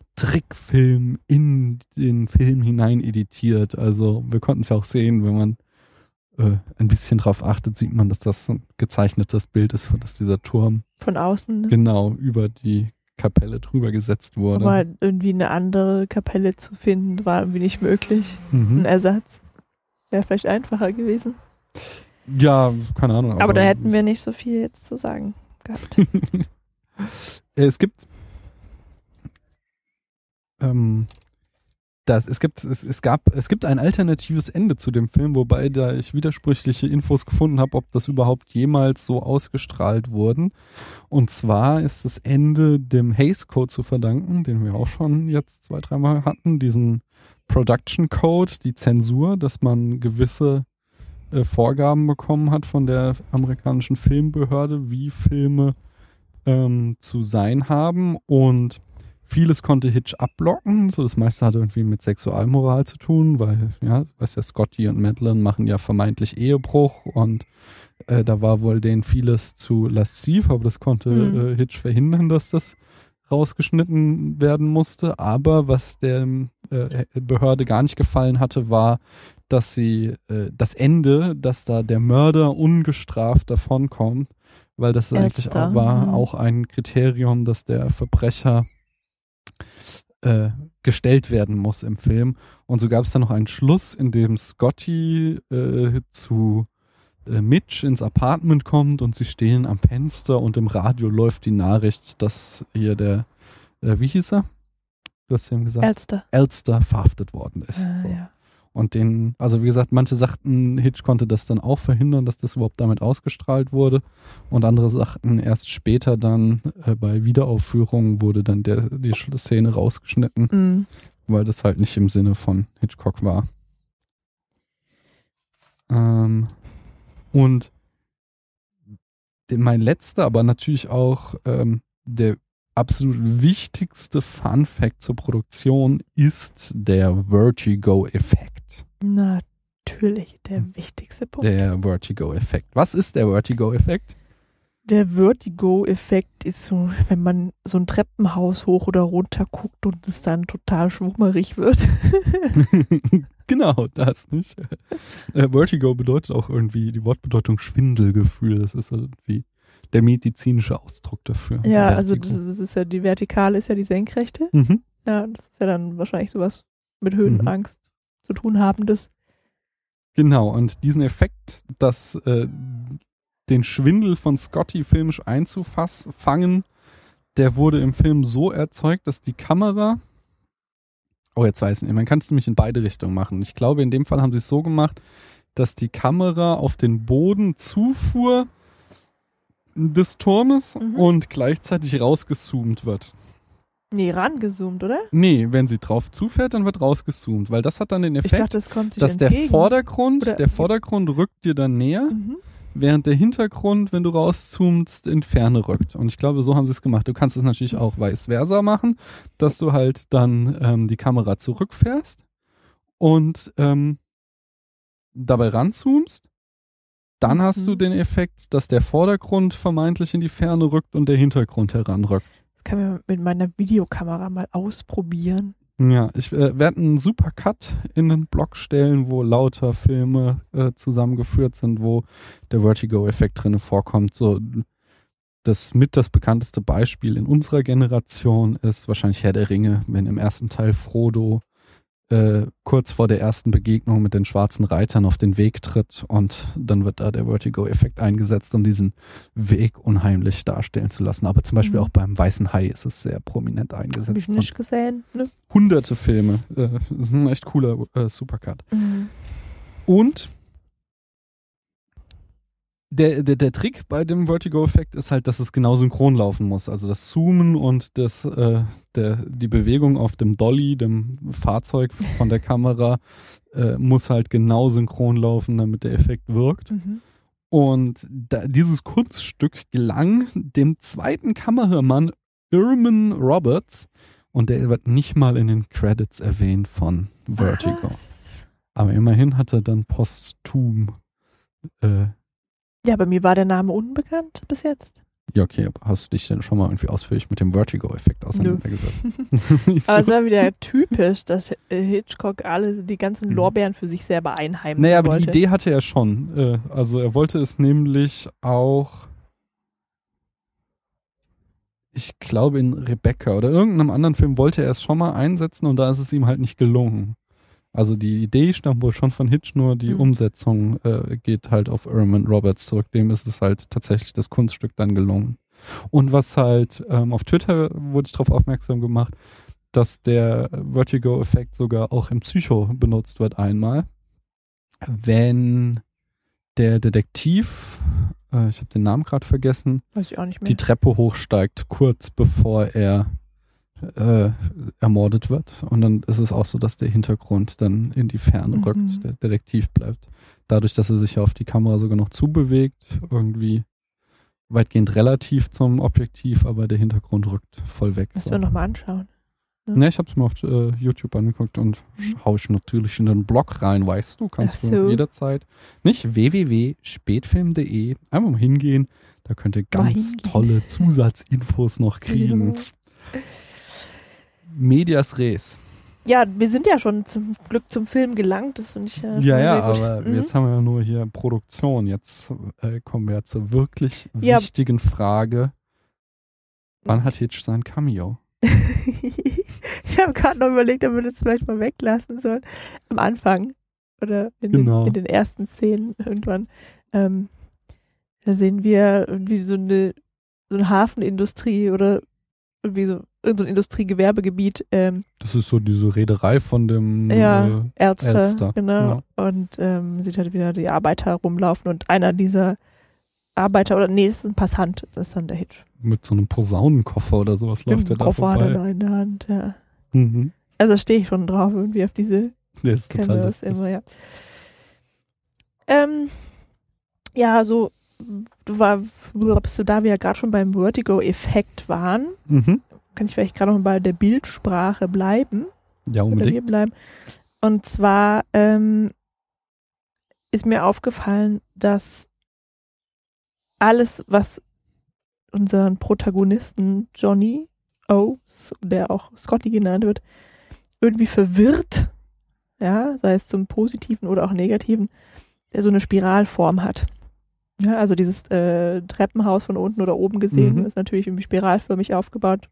Trickfilm in den Film hinein editiert. Also wir konnten es ja auch sehen, wenn man ein bisschen drauf achtet, sieht man, dass das ein gezeichnetes Bild ist, dass dieser Turm von außen, ne? Genau über die Kapelle drüber gesetzt wurde. Aber irgendwie eine andere Kapelle zu finden, war irgendwie nicht möglich. Ein Ersatz. Wäre vielleicht einfacher gewesen. Ja, keine Ahnung. Aber da hätten wir nicht so viel jetzt zu sagen gehabt. Es gibt es gibt ein alternatives Ende zu dem Film, wobei da ich widersprüchliche Infos gefunden habe, ob das überhaupt jemals so ausgestrahlt wurden. Und zwar ist das Ende dem Hays Code zu verdanken, den wir auch schon jetzt 2-3 Mal hatten, diesen Production Code, die Zensur, dass man gewisse Vorgaben bekommen hat von der amerikanischen Filmbehörde, wie Filme zu sein haben, und vieles konnte Hitch abblocken, so das meiste hatte irgendwie mit Sexualmoral zu tun, weil, ja, weißt ja, Scotty und Madeleine machen ja vermeintlich Ehebruch und da war wohl denen vieles zu lasziv, aber das konnte Hitch verhindern, dass das rausgeschnitten werden musste. Aber was der Behörde gar nicht gefallen hatte, war, dass sie das Ende, dass da der Mörder ungestraft davonkommt, weil das eigentlich auch ein Kriterium, dass der Verbrecher gestellt werden muss im Film. Und so gab es dann noch einen Schluss, in dem Scotty zu Mitch ins Apartment kommt und sie stehen am Fenster und im Radio läuft die Nachricht, dass hier der, wie hieß er? Du hast ihm gesagt? Elster verhaftet worden ist. So. Ja. Und also wie gesagt, manche sagten, Hitch konnte das dann auch verhindern, dass das überhaupt damit ausgestrahlt wurde. Und andere sagten, erst später dann bei Wiederaufführungen wurde dann die Szene rausgeschnitten, weil das halt nicht im Sinne von Hitchcock war. Und mein letzter, aber natürlich auch der absolut wichtigste Fun-Fact zur Produktion ist der Vertigo-Effekt. Natürlich, der wichtigste Punkt. Der Vertigo-Effekt. Was ist der Vertigo-Effekt? Der Vertigo-Effekt ist so, wenn man so ein Treppenhaus hoch oder runter guckt und es dann total schwummerig wird. Genau, das nicht. Vertigo bedeutet auch irgendwie, die Wortbedeutung Schwindelgefühl. Das ist irgendwie der medizinische Ausdruck dafür. Ja, also das ist ja, die Vertikale ist ja die Senkrechte. Ja, das ist ja dann wahrscheinlich sowas mit Höhenangst zu tun habendes. Genau, und diesen Effekt, den Schwindel von Scotty filmisch einzufangen, der wurde im Film so erzeugt, dass die Kamera, jetzt weiß ich nicht, man kann es nämlich in beide Richtungen machen. Ich glaube, in dem Fall haben sie es so gemacht, dass die Kamera auf den Boden zufuhr des Turmes und gleichzeitig rausgezoomt wird. Nee, rangezoomt, oder? Nee, wenn sie drauf zufährt, dann wird rausgezoomt, weil das hat dann den Effekt, ich dachte, das kommt sich dass entgegen. der Vordergrund rückt dir dann näher, während der Hintergrund, wenn du rauszoomst, in Ferne rückt. Und ich glaube, so haben sie es gemacht. Du kannst es natürlich auch vice versa machen, dass du halt dann die Kamera zurückfährst und dabei ranzoomst. Dann hast du den Effekt, dass der Vordergrund vermeintlich in die Ferne rückt und der Hintergrund heranrückt. Das kann man mit meiner Videokamera mal ausprobieren. Ja, ich werde einen Supercut in den Blog stellen, wo lauter Filme zusammengeführt sind, wo der Vertigo-Effekt drin vorkommt. So, das bekannteste Beispiel in unserer Generation ist wahrscheinlich Herr der Ringe, wenn im ersten Teil Frodo kurz vor der ersten Begegnung mit den schwarzen Reitern auf den Weg tritt und dann wird da der Vertigo-Effekt eingesetzt, um diesen Weg unheimlich darstellen zu lassen. Aber zum Beispiel auch beim Weißen Hai ist es sehr prominent eingesetzt. Hab ich nicht gesehen. Ne? Hunderte Filme. Das ist ein echt cooler Supercut. Und der Trick bei dem Vertigo-Effekt ist halt, dass es genau synchron laufen muss. Also das Zoomen und die Bewegung auf dem Dolly, dem Fahrzeug von der Kamera, muss halt genau synchron laufen, damit der Effekt wirkt. Und dieses Kunststück gelang dem zweiten Kameramann Irman Roberts und der wird nicht mal in den Credits erwähnt von Vertigo. Aber immerhin hat er dann posthum ja, bei mir war der Name unbekannt bis jetzt. Ja, okay, aber hast du dich denn schon mal irgendwie ausführlich mit dem Vertigo-Effekt auseinandergesetzt? So. Aber es war wieder typisch, dass Hitchcock die ganzen Lorbeeren für sich selber einheimsen wollte. Aber die Idee hatte er schon. Also er wollte es nämlich auch, ich glaube in Rebecca oder irgendeinem anderen Film wollte er es schon mal einsetzen und da ist es ihm halt nicht gelungen. Also die Idee stammt wohl schon von Hitch, nur die Umsetzung geht halt auf Erman Roberts zurück. Dem ist es halt tatsächlich das Kunststück dann gelungen. Und was halt auf Twitter wurde ich darauf aufmerksam gemacht, dass der Vertigo-Effekt sogar auch im Psycho benutzt wird einmal. Wenn der Detektiv, ich habe den Namen gerade vergessen, weiß ich auch nicht mehr, die Treppe hochsteigt, kurz bevor er ermordet wird. Und dann ist es auch so, dass der Hintergrund dann in die Ferne rückt, der Detektiv bleibt. Dadurch, dass er sich auf die Kamera sogar noch zubewegt, irgendwie weitgehend relativ zum Objektiv, aber der Hintergrund rückt voll weg. Müssen wir nochmal anschauen. Ne, ich habe es mir auf YouTube angeguckt und haue ich natürlich in den Blog rein, weißt du, kannst du jederzeit, nicht www.spätfilm.de, einfach mal hingehen, da könnt ihr ganz tolle Zusatzinfos noch kriegen. Medias Res. Ja, wir sind ja schon zum Glück zum Film gelangt, das finde ich sehr gut. Aber jetzt haben wir ja nur hier Produktion, jetzt kommen wir ja zur wirklich wichtigen Frage, wann hat Hitch sein Cameo? Ich habe gerade noch überlegt, ob wir das vielleicht mal weglassen sollen. Am Anfang oder in den ersten Szenen irgendwann. Da sehen wir irgendwie so eine Hafenindustrie oder irgendwie so irgendein Industriegewerbegebiet. Das ist so diese Reederei von dem Ärzte, genau. Ja. Und sieht halt wieder die Arbeiter rumlaufen und einer dieser Arbeiter, das ist ein Passant, das ist dann der Hitch. Mit so einem Posaunenkoffer oder sowas läuft der da vorbei. Koffer hat er da in der Hand, ja. Mhm. Also stehe ich schon drauf, irgendwie auf diese Cameos immer, ja. So, da wir ja gerade schon beim Vertigo-Effekt waren, kann ich vielleicht gerade noch bei der Bildsprache bleiben. Ja, unbedingt. Bleiben. Und zwar ist mir aufgefallen, dass alles, was unseren Protagonisten Johnny Oates, der auch Scotty genannt wird, irgendwie verwirrt, ja, sei es zum Positiven oder auch Negativen, der so eine Spiralform hat. Ja, also dieses Treppenhaus von unten oder oben gesehen ist natürlich irgendwie spiralförmig aufgebaut.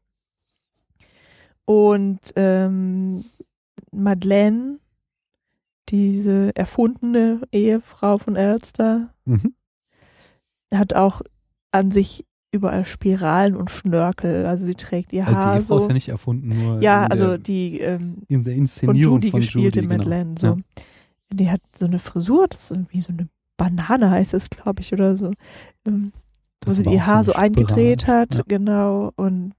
Und Madeleine, diese erfundene Ehefrau von Elster, hat auch an sich überall Spiralen und Schnörkel. Also sie trägt ihr Haar die Ehefrau ist ja nicht erfunden, nur die in der Inszenierung von Judy gespielte Madeleine. Genau. So. Ja. Die hat so eine Frisur, das ist irgendwie so eine Banane heißt es, glaube ich, oder so. Wo sie ihr Haar so eingedreht hat, genau. Und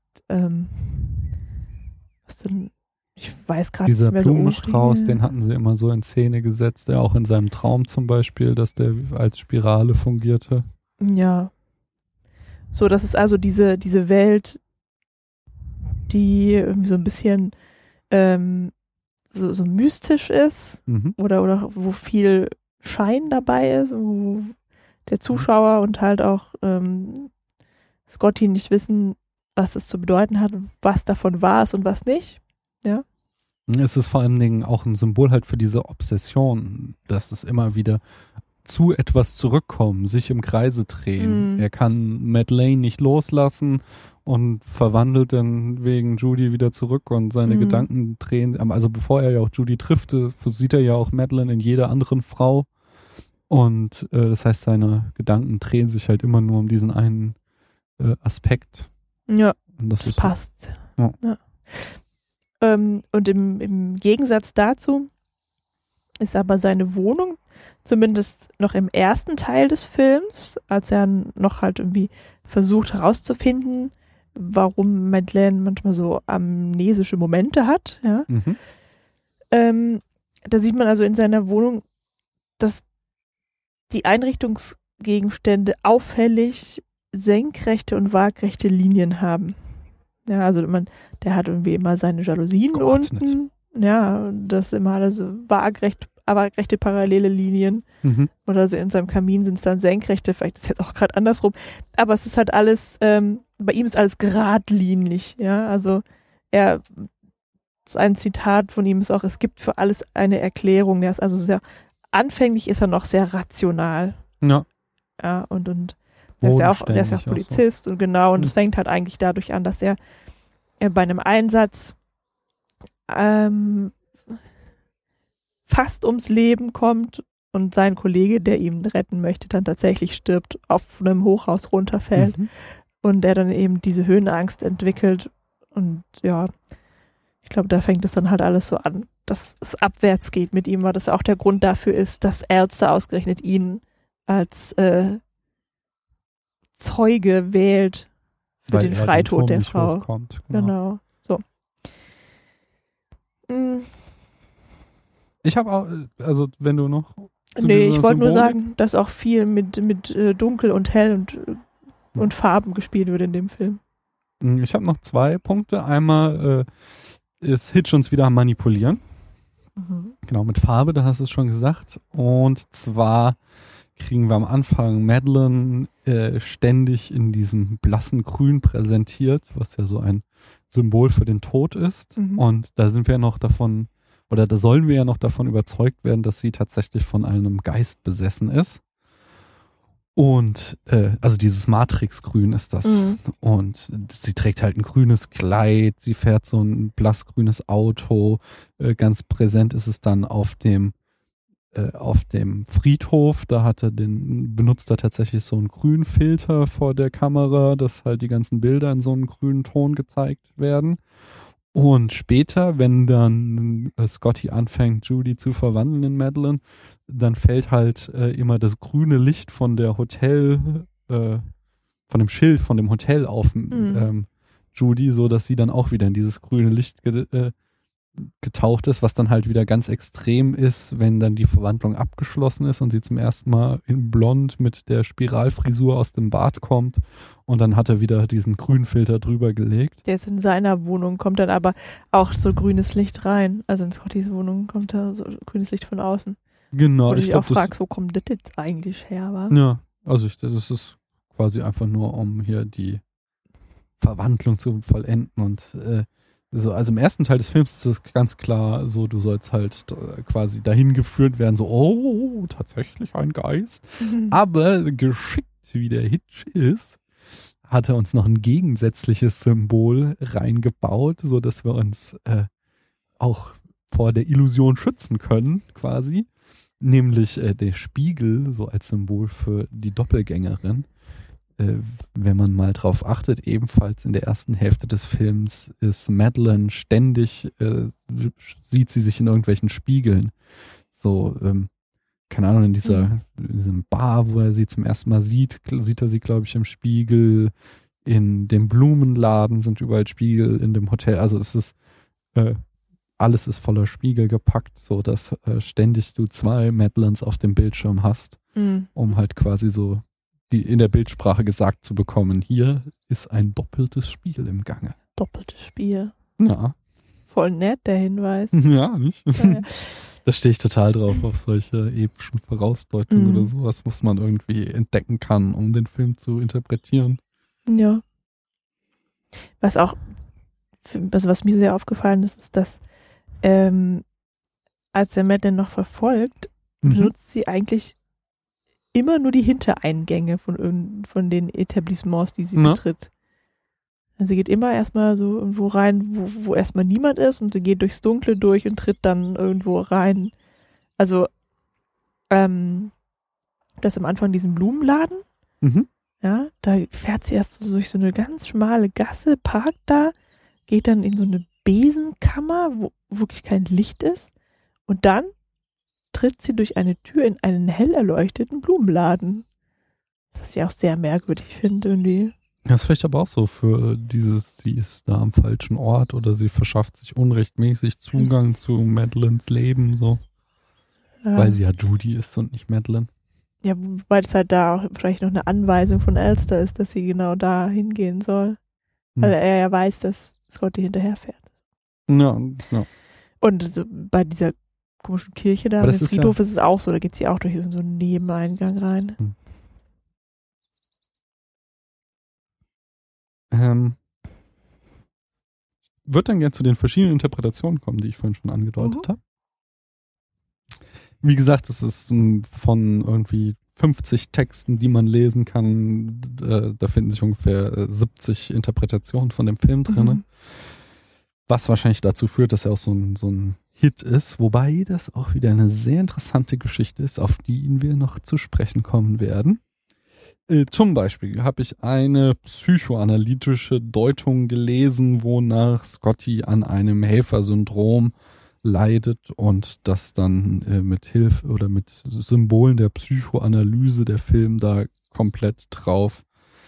was denn? Ich weiß gerade nicht mehr. Dieser Blumenstrauß, den hatten sie immer so in Szene gesetzt, der auch in seinem Traum zum Beispiel, dass der als Spirale fungierte. Ja. So, das ist also diese Welt, die irgendwie so ein bisschen so mystisch ist oder wo viel Schein dabei ist, wo der Zuschauer und halt auch Scotty nicht wissen, was es zu bedeuten hat, was davon wahr ist und was nicht. Ja. Es ist vor allen Dingen auch ein Symbol halt für diese Obsession, dass es immer wieder zu etwas zurückkommen, sich im Kreise drehen. Er kann Madeleine nicht loslassen und verwandelt dann wegen Judy wieder zurück und seine Gedanken drehen. Also bevor er ja auch Judy trifft, sieht er ja auch Madeleine in jeder anderen Frau. Und das heißt, seine Gedanken drehen sich halt immer nur um diesen einen Aspekt. Ja, und das passt. So. Ja. Und im Gegensatz dazu ist aber seine Wohnung, zumindest noch im ersten Teil des Films, als er noch halt irgendwie versucht herauszufinden, warum Madeleine manchmal so amnesische Momente hat, ja. Da sieht man also in seiner Wohnung, dass die Einrichtungsgegenstände auffällig senkrechte und waagrechte Linien haben. Ja, also der hat irgendwie immer seine Jalousien unten. Ja, das immer alles waagrecht aber rechte parallele Linien. Oder so in seinem Kamin sind es dann senkrechte, vielleicht ist es jetzt auch gerade andersrum. Aber es ist halt alles, bei ihm ist alles geradlinig, ja, also ein Zitat von ihm ist auch, es gibt für alles eine Erklärung. Der ist also anfänglich ist er noch sehr rational. Ja. Ja, und der ist ja auch Polizist so. Und genau, und es fängt halt eigentlich dadurch an, dass er bei einem Einsatz fast ums Leben kommt und sein Kollege, der ihn retten möchte, dann tatsächlich stirbt, auf einem Hochhaus runterfällt und der dann eben diese Höhenangst entwickelt und ja, ich glaube, da fängt es dann halt alles so an, dass es abwärts geht mit ihm, weil das auch der Grund dafür ist, dass Elster ausgerechnet ihn als Zeuge wählt für den Freitod der Frau. Genau. So. Ich habe auch, also wenn du noch... Nee, ich wollte nur sagen, dass auch viel mit Dunkel und Hell und Farben gespielt wird in dem Film. Ich habe noch 2 Punkte. Einmal ist Hitch uns wieder am Manipulieren. Genau, mit Farbe, da hast du es schon gesagt. Und zwar kriegen wir am Anfang Madeleine ständig in diesem blassen Grün präsentiert, was ja so ein Symbol für den Tod ist. Und da sind wir noch davon, oder da sollen wir ja noch davon überzeugt werden, dass sie tatsächlich von einem Geist besessen ist. Und also dieses Matrixgrün ist das. Und sie trägt halt ein grünes Kleid, sie fährt so ein blassgrünes Auto. Ganz präsent ist es dann auf dem Friedhof. Da benutzt er tatsächlich so einen Grünfilter vor der Kamera, dass halt die ganzen Bilder in so einem grünen Ton gezeigt werden. Und später, wenn dann Scotty anfängt, Judy zu verwandeln in Madeleine, dann fällt halt immer das grüne Licht von der von dem Schild von dem Hotel auf Judy, so dass sie dann auch wieder in dieses grüne Licht getaucht ist, was dann halt wieder ganz extrem ist, wenn dann die Verwandlung abgeschlossen ist und sie zum ersten Mal in blond mit der Spiralfrisur aus dem Bad kommt und dann hat er wieder diesen Grünfilter drüber gelegt. Der ist in seiner Wohnung, kommt dann aber auch so grünes Licht rein. Also in Scottys Wohnung kommt da so grünes Licht von außen. Genau. Und ich auch fragst, wo kommt das jetzt eigentlich her? Wa? Ja, also das ist quasi einfach nur, um hier die Verwandlung zu vollenden und so, also im ersten Teil des Films ist es ganz klar so, du sollst halt quasi dahin geführt werden, so, oh, tatsächlich ein Geist. Aber geschickt wie der Hitch ist, hat er uns noch ein gegensätzliches Symbol reingebaut, so dass wir uns auch vor der Illusion schützen können, quasi. Nämlich der Spiegel, so als Symbol für die Doppelgängerin. Wenn man mal drauf achtet, ebenfalls in der ersten Hälfte des Films ist Madeleine ständig, sieht sie sich in irgendwelchen Spiegeln. So, keine Ahnung, in diesem Bar, wo er sie zum ersten Mal sieht er sie, glaube ich, im Spiegel. In dem Blumenladen sind überall Spiegel, in dem Hotel. Also es ist, alles ist voller Spiegel gepackt, so dass ständig du 2 Madeleines auf dem Bildschirm hast, um halt quasi so die in der Bildsprache gesagt zu bekommen, hier ist ein doppeltes Spiel im Gange. Doppeltes Spiel. Ja. Voll nett, der Hinweis. Ja, nicht? Ja. Da stehe ich total drauf, auf solche epischen Vorausdeutungen oder sowas, was man irgendwie entdecken kann, um den Film zu interpretieren. Ja. Was mir sehr aufgefallen ist, dass als der Madeleine noch verfolgt, benutzt sie eigentlich immer nur die Hintereingänge von den Etablissements, die sie betritt. Also sie geht immer erstmal so irgendwo rein, wo erstmal niemand ist und sie geht durchs Dunkle durch und tritt dann irgendwo rein. Also das am Anfang diesen Blumenladen, ja, da fährt sie erst so durch so eine ganz schmale Gasse, parkt da, geht dann in so eine Besenkammer, wo wirklich kein Licht ist und dann tritt sie durch eine Tür in einen hell erleuchteten Blumenladen. Was ich auch sehr merkwürdig finde irgendwie. Das ist vielleicht aber auch so für sie ist da am falschen Ort oder sie verschafft sich unrechtmäßig Zugang zu Madeleines Leben, so. Ja. Weil sie ja Judy ist und nicht Madeleine. Ja, weil es halt da auch vielleicht noch eine Anweisung von Elster ist, dass sie genau da hingehen soll. Weil er ja weiß, dass Scotty hinterherfährt. Ja, ja. Und so bei dieser komischen Kirche da, Aber im das Friedhof ist es auch so, da geht sie auch durch so einen Nebeneingang rein. Wird dann gerne zu den verschiedenen Interpretationen kommen, die ich vorhin schon angedeutet habe. Wie gesagt, es ist von irgendwie 50 Texten, die man lesen kann. Da finden sich ungefähr 70 Interpretationen von dem Film drin. Was wahrscheinlich dazu führt, dass er auch so ein Hit ist. Wobei das auch wieder eine sehr interessante Geschichte ist, auf die wir noch zu sprechen kommen werden. Zum Beispiel habe ich eine psychoanalytische Deutung gelesen, wonach Scotty an einem Helfersyndrom leidet und das dann mit Hilfe oder mit Symbolen der Psychoanalyse der Film da komplett drauf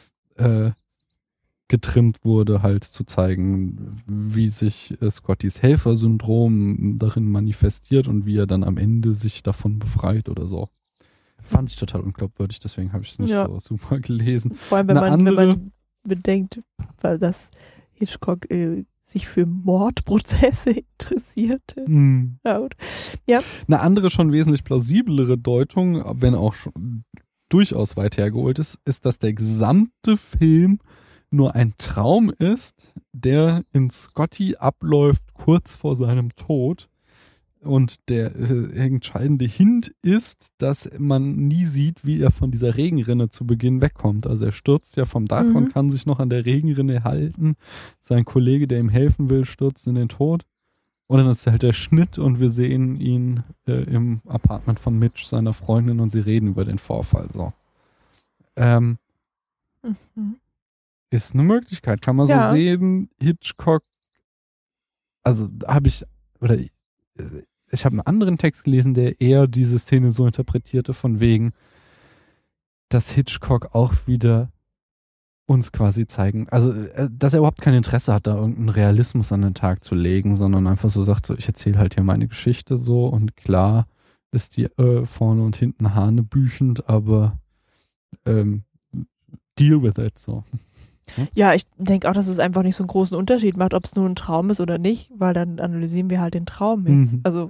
getrimmt wurde, halt zu zeigen, wie sich Scottys Helfersyndrom darin manifestiert und wie er dann am Ende sich davon befreit oder so. Fand ich total unglaubwürdig, deswegen habe ich es nicht so super gelesen. Vor allem, wenn man bedenkt, weil das Hitchcock sich für Mordprozesse interessierte. Ja. Eine andere, schon wesentlich plausiblere Deutung, wenn auch schon durchaus weit hergeholt ist, dass der gesamte Film nur ein Traum ist, der in Scotty abläuft kurz vor seinem Tod. Und der entscheidende Hint ist, dass man nie sieht, wie er von dieser Regenrinne zu Beginn wegkommt. Also er stürzt ja vom Dach und kann sich noch an der Regenrinne halten. Sein Kollege, der ihm helfen will, stürzt in den Tod. Und dann ist halt der Schnitt und wir sehen ihn im Apartment von Mitch, seiner Freundin, und sie reden über den Vorfall. So. Ist eine Möglichkeit. Kann man so sehen. Hitchcock, also ich habe einen anderen Text gelesen, der eher diese Szene so interpretierte, von wegen, dass Hitchcock auch wieder uns quasi zeigen, also dass er überhaupt kein Interesse hat, da irgendeinen Realismus an den Tag zu legen, sondern einfach so sagt, so, ich erzähle halt hier meine Geschichte so und klar ist die vorne und hinten hanebüchend, aber deal with it so. Ja, ich denke auch, dass es einfach nicht so einen großen Unterschied macht, ob es nur ein Traum ist oder nicht, weil dann analysieren wir halt den Traum jetzt. Also,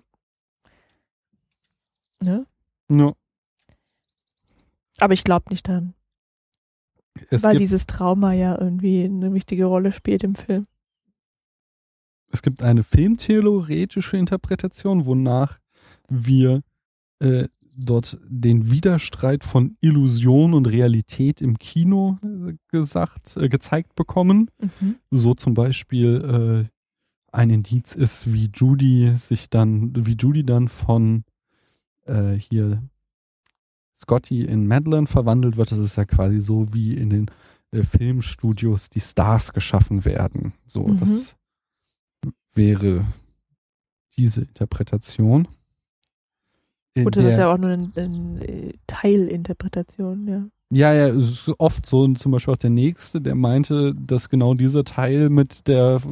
ne? Ja. Aber ich glaube nicht dran. Weil dieses Trauma ja irgendwie eine wichtige Rolle spielt im Film. Es gibt eine filmtheoretische Interpretation, wonach wir dort den Widerstreit von Illusion und Realität im Kino gezeigt bekommen. So zum Beispiel ein Indiz ist, wie Judy dann von hier Scotty in Madeleine verwandelt wird. Das ist ja quasi so, wie in den Filmstudios die Stars geschaffen werden. So, das wäre diese Interpretation. Gut, das ist ja auch nur eine Teilinterpretation, ja. Ja, es ist oft so, und zum Beispiel auch der Nächste, der meinte, dass genau dieser Teil mit der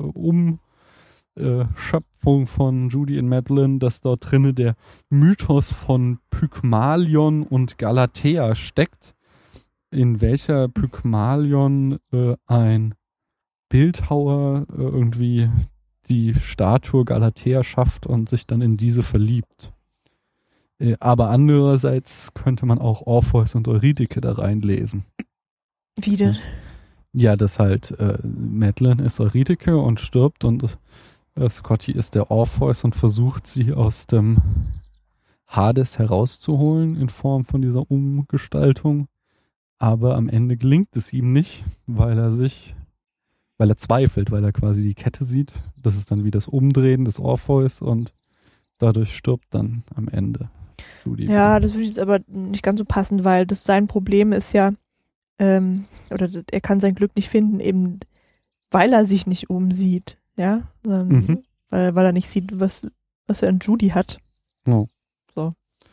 Umschöpfung von Judy in Madeleine, dass dort drinne der Mythos von Pygmalion und Galatea steckt, in welcher Pygmalion ein Bildhauer irgendwie die Statue Galatea schafft und sich dann in diese verliebt. Aber andererseits könnte man auch Orpheus und Eurydike da reinlesen. Wie denn? Ja, dass halt Madeleine ist Eurydike und stirbt und Scotty ist der Orpheus und versucht, sie aus dem Hades herauszuholen in Form von dieser Umgestaltung. Aber am Ende gelingt es ihm nicht, weil er zweifelt, weil er quasi die Kette sieht. Das ist dann wie das Umdrehen des Orpheus und dadurch stirbt dann am Ende Judy. Ja, das würde ich jetzt aber nicht ganz so passen, weil sein Problem ist ja, oder er kann sein Glück nicht finden, eben weil er sich nicht umsieht, ja, weil er nicht sieht, was er an Judy hat. Oh. So.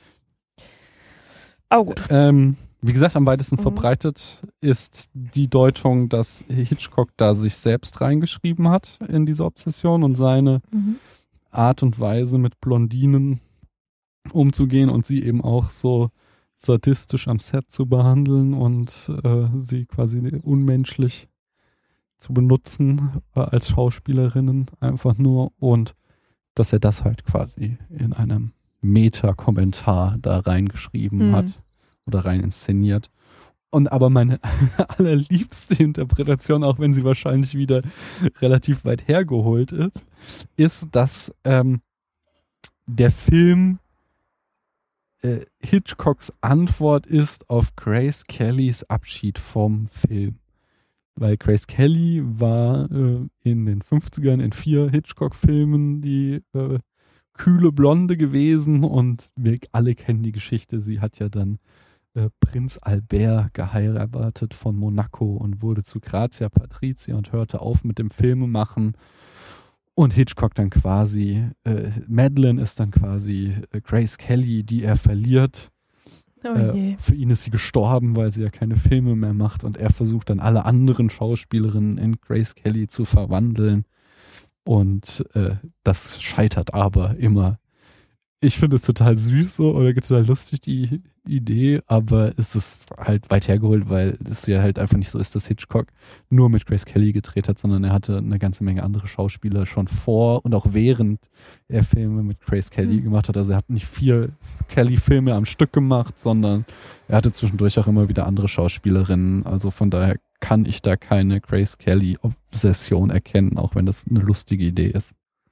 Aber gut. Wie gesagt, am weitesten verbreitet ist die Deutung, dass Hitchcock da sich selbst reingeschrieben hat in diese Obsession und seine Art und Weise mit Blondinen umzugehen und sie eben auch so sadistisch am Set zu behandeln und sie quasi unmenschlich zu benutzen als Schauspielerinnen einfach nur und dass er das halt quasi in einem Meta-Kommentar da reingeschrieben hat oder rein inszeniert. Und aber meine allerliebste Interpretation, auch wenn sie wahrscheinlich wieder relativ weit hergeholt ist, dass der Film Hitchcocks Antwort ist auf Grace Kellys Abschied vom Film. Weil Grace Kelly war in den 50ern in 4 Hitchcock-Filmen die kühle Blonde gewesen und wir alle kennen die Geschichte. Sie hat ja dann Prinz Albert geheiratet von Monaco und wurde zu Grazia Patrizia und hörte auf mit dem Filmemachen. Und Hitchcock dann quasi, Madeleine ist dann quasi Grace Kelly, die er verliert. Für ihn ist sie gestorben, weil sie ja keine Filme mehr macht und er versucht dann alle anderen Schauspielerinnen in Grace Kelly zu verwandeln. Und das scheitert aber immer. Ich finde es total süß so oder total lustig, die Idee, aber es ist halt weit hergeholt, weil es ja halt einfach nicht so ist, dass Hitchcock nur mit Grace Kelly gedreht hat, sondern er hatte eine ganze Menge andere Schauspieler schon vor und auch während er Filme mit Grace Kelly gemacht hat. Also er hat nicht 4 Kelly-Filme am Stück gemacht, sondern er hatte zwischendurch auch immer wieder andere Schauspielerinnen. Also von daher kann ich da keine Grace Kelly-Obsession erkennen, auch wenn das eine lustige Idee ist.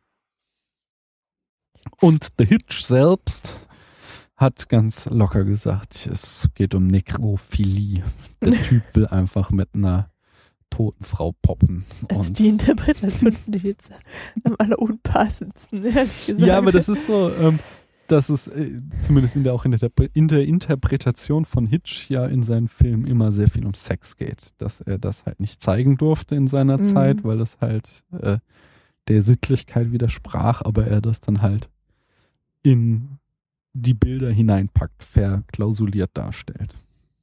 Und The Hitch selbst hat ganz locker gesagt, es geht um Nekrophilie. Der Typ will einfach mit einer toten Frau poppen. Also die Interpretation finde ich jetzt am allerunpassendsten, ehrlich gesagt. Ja, aber das ist so, dass es zumindest in der Interpretation von Hitch ja in seinen Filmen immer sehr viel um Sex geht. Dass er das halt nicht zeigen durfte in seiner Zeit, weil das halt der Sittlichkeit widersprach, aber er das dann halt in die Bilder hineinpackt, verklausuliert darstellt.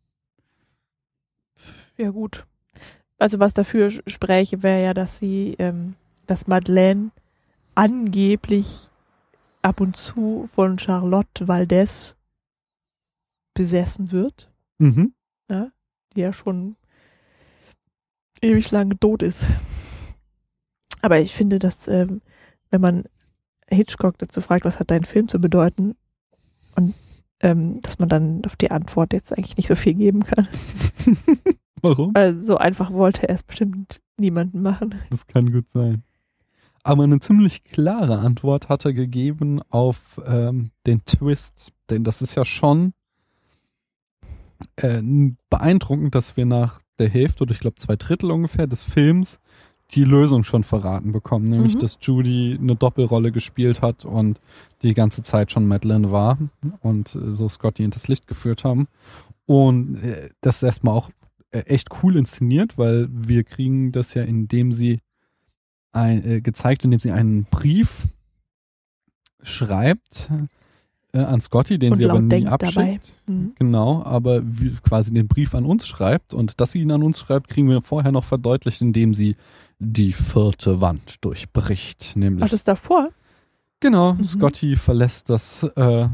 Ja gut. Also was dafür spräche, wäre ja, dass dass Madeleine angeblich ab und zu von Charlotte Valdez besessen wird. Ja, die ja schon ewig lang tot ist. Aber ich finde, dass wenn man Hitchcock dazu fragt, was hat dein Film zu bedeuten, und dass man dann auf die Antwort jetzt eigentlich nicht so viel geben kann. Warum? Weil so einfach wollte er es bestimmt niemanden machen. Das kann gut sein. Aber eine ziemlich klare Antwort hat er gegeben auf den Twist. Denn das ist ja schon beeindruckend, dass wir nach der Hälfte oder ich glaube 2/3 ungefähr des Films die Lösung schon verraten bekommen, nämlich dass Judy eine Doppelrolle gespielt hat und die ganze Zeit schon Madeleine war und so Scotty hinters Licht geführt haben. Und das ist erstmal auch echt cool inszeniert, weil wir kriegen das ja, indem sie indem sie einen Brief schreibt an Scotty, den sie aber nie abschickt. Genau, aber quasi den Brief an uns schreibt und dass sie ihn an uns schreibt, kriegen wir vorher noch verdeutlicht, indem sie die 4. Wand durchbricht. Nämlich, ach, das davor? Genau, Scotty verlässt das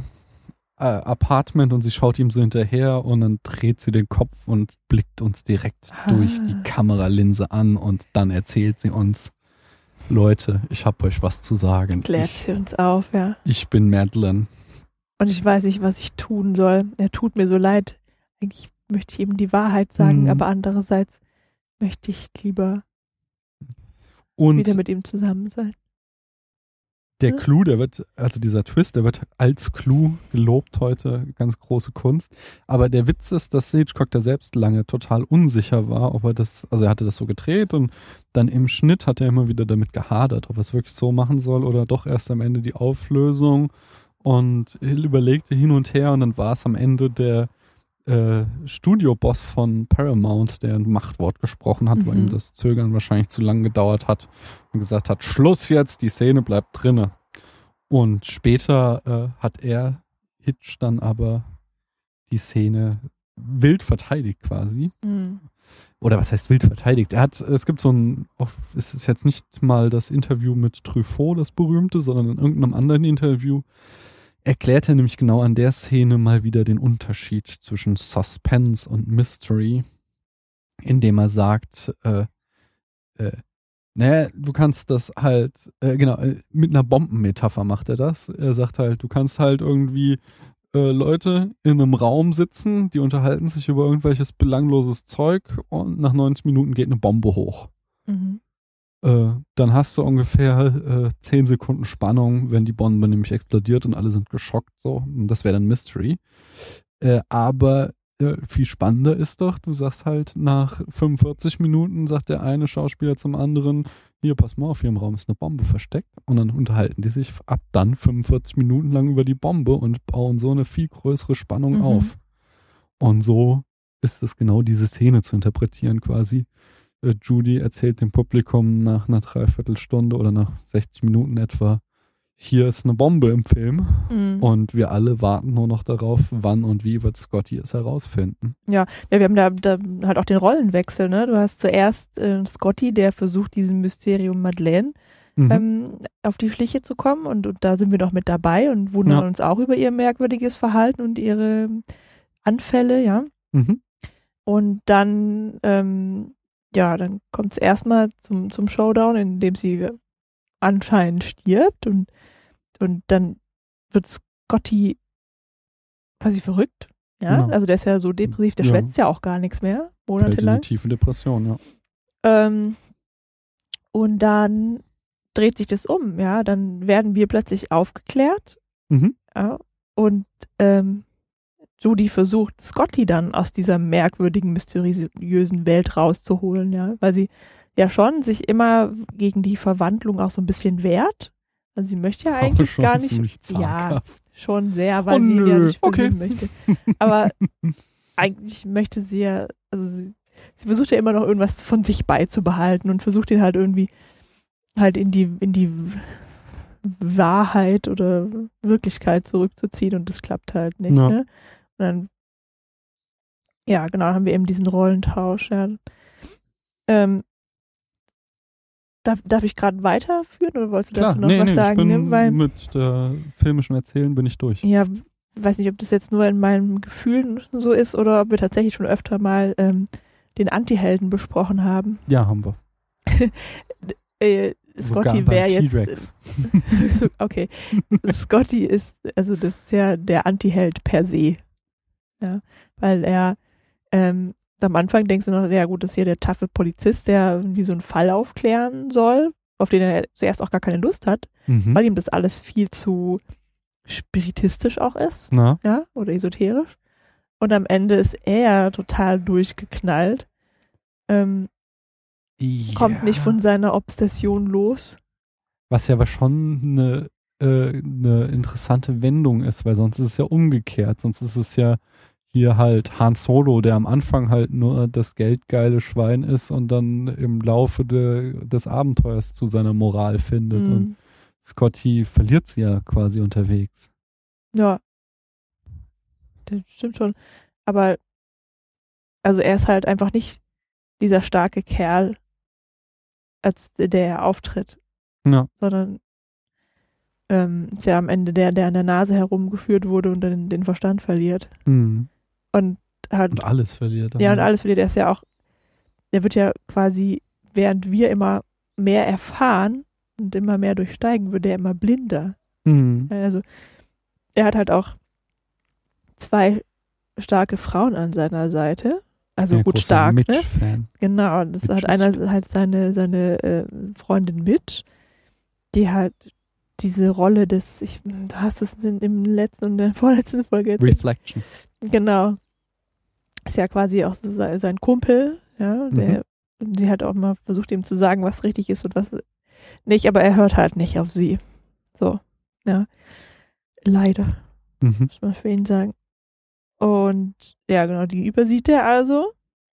Apartment und sie schaut ihm so hinterher und dann dreht sie den Kopf und blickt uns direkt durch die Kameralinse an und dann erzählt sie uns, Leute, ich habe euch was zu sagen. Klärt sie uns auf, ja. Ich bin Madeleine. Und ich weiß nicht, was ich tun soll. Er tut mir so leid. Eigentlich möchte ich ihm die Wahrheit sagen, aber andererseits möchte ich lieber wieder mit ihm zusammen sein. Der Clou, dieser Twist, der wird als Clou gelobt heute, ganz große Kunst. Aber der Witz ist, dass Hitchcock da selbst lange total unsicher war, ob er er hatte das so gedreht und dann im Schnitt hat er immer wieder damit gehadert, ob er es wirklich so machen soll oder doch erst am Ende die Auflösung. Und Hill überlegte hin und her und dann war es am Ende der Studioboss von Paramount, der ein Machtwort gesprochen hat, weil ihm das Zögern wahrscheinlich zu lang gedauert hat und gesagt hat, Schluss jetzt, die Szene bleibt drinne. Und später hat Hitch dann aber die Szene wild verteidigt quasi. Oder was heißt wild verteidigt? Es gibt es ist jetzt nicht mal das Interview mit Truffaut, das berühmte, sondern in irgendeinem anderen Interview erklärt er nämlich genau an der Szene mal wieder den Unterschied zwischen Suspense und Mystery, indem er sagt, Naja, du kannst das halt, mit einer Bombenmetapher macht er das. Er sagt halt, du kannst halt irgendwie Leute in einem Raum sitzen, die unterhalten sich über irgendwelches belangloses Zeug und nach 90 Minuten geht eine Bombe hoch. Mhm. Dann hast du ungefähr 10 Sekunden Spannung, wenn die Bombe nämlich explodiert und alle sind geschockt. So. Das wäre dann Mystery. Aber viel spannender ist doch, du sagst halt nach 45 Minuten, sagt der eine Schauspieler zum anderen, hier, pass mal auf, hier im Raum ist eine Bombe versteckt. Und dann unterhalten die sich ab dann 45 Minuten lang über die Bombe und bauen so eine viel größere Spannung auf. Und so ist es genau diese Szene zu interpretieren quasi. Judy erzählt dem Publikum nach einer Dreiviertelstunde oder nach 60 Minuten etwa, hier ist eine Bombe im Film und wir alle warten nur noch darauf, wann und wie wird Scotty es herausfinden. Ja, wir haben da halt auch den Rollenwechsel, ne? Du hast zuerst Scotty, der versucht, diesem Mysterium Madeleine auf die Schliche zu kommen und da sind wir doch mit dabei und wundern uns auch über ihr merkwürdiges Verhalten und ihre Anfälle, ja. Und dann, dann kommt es erstmal zum Showdown, in dem sie anscheinend stirbt und dann wird Scotty quasi verrückt. Ja, also der ist ja so depressiv, der schwätzt ja auch gar nichts mehr, monatelang. Tiefe Depression, ja. Und dann dreht sich das um, ja, dann werden wir plötzlich aufgeklärt. Ja, und Judy versucht, Scotty dann aus dieser merkwürdigen, mysteriösen Welt rauszuholen, ja, weil sie ja schon sich immer gegen die Verwandlung auch so ein bisschen wehrt. Also sie möchte ja eigentlich gar nicht. Ja, schon sehr, weil sie ihn ja nicht verlieben möchte. Aber eigentlich möchte sie ja, also sie versucht ja immer noch irgendwas von sich beizubehalten und versucht ihn halt irgendwie halt in die Wahrheit oder Wirklichkeit zurückzuziehen und das klappt halt nicht. Ja. Ne? Und dann, ja, genau, haben wir eben diesen Rollentausch. Ja. Darf ich gerade weiterführen oder wolltest du dazu noch was sagen? Ich bin mit filmischen Erzählen bin ich durch. Ja, weiß nicht, ob das jetzt nur in meinen Gefühlen so ist oder ob wir tatsächlich schon öfter mal den Anti-Helden besprochen haben. Ja, haben wir. Scotty wäre jetzt. Okay. Scotty ist, also das ist ja der Anti-Held per se. Ja, weil er am Anfang denkst du noch, ja gut, das ist hier der taffe Polizist, der irgendwie so einen Fall aufklären soll, auf den er zuerst auch gar keine Lust hat, weil ihm das alles viel zu spiritistisch auch ist, ja, oder esoterisch. Und am Ende ist er total durchgeknallt, kommt nicht von seiner Obsession los. Was ja aber schon eine interessante Wendung ist, weil sonst ist es ja umgekehrt, sonst ist es ja hier halt Han Solo, der am Anfang halt nur das geldgeile Schwein ist und dann im Laufe des Abenteuers zu seiner Moral findet. Und Scotty verliert sie ja quasi unterwegs. Ja, das stimmt schon. Aber also er ist halt einfach nicht dieser starke Kerl, als der er auftritt. Ja. Sondern ist ja am Ende der an der Nase herumgeführt wurde und dann den Verstand verliert. Und alles verliert. Ja, und alles verliert. Der wird ja quasi, während wir immer mehr erfahren und immer mehr durchsteigen, wird er immer blinder. Also er hat halt auch 2 starke Frauen an seiner Seite. Also gut stark, ne? Genau, das Mitch hat einer halt seine Freundin Mitch, die halt diese Rolle des, du hast es im letzten und der vorletzten Folge erzählt. Reflection. Genau. Ist ja quasi auch sein Kumpel, ja, sie hat auch mal versucht, ihm zu sagen, was richtig ist und was nicht, aber er hört halt nicht auf sie. So, ja. Leider, muss man für ihn sagen. Und ja, genau, die übersieht er also.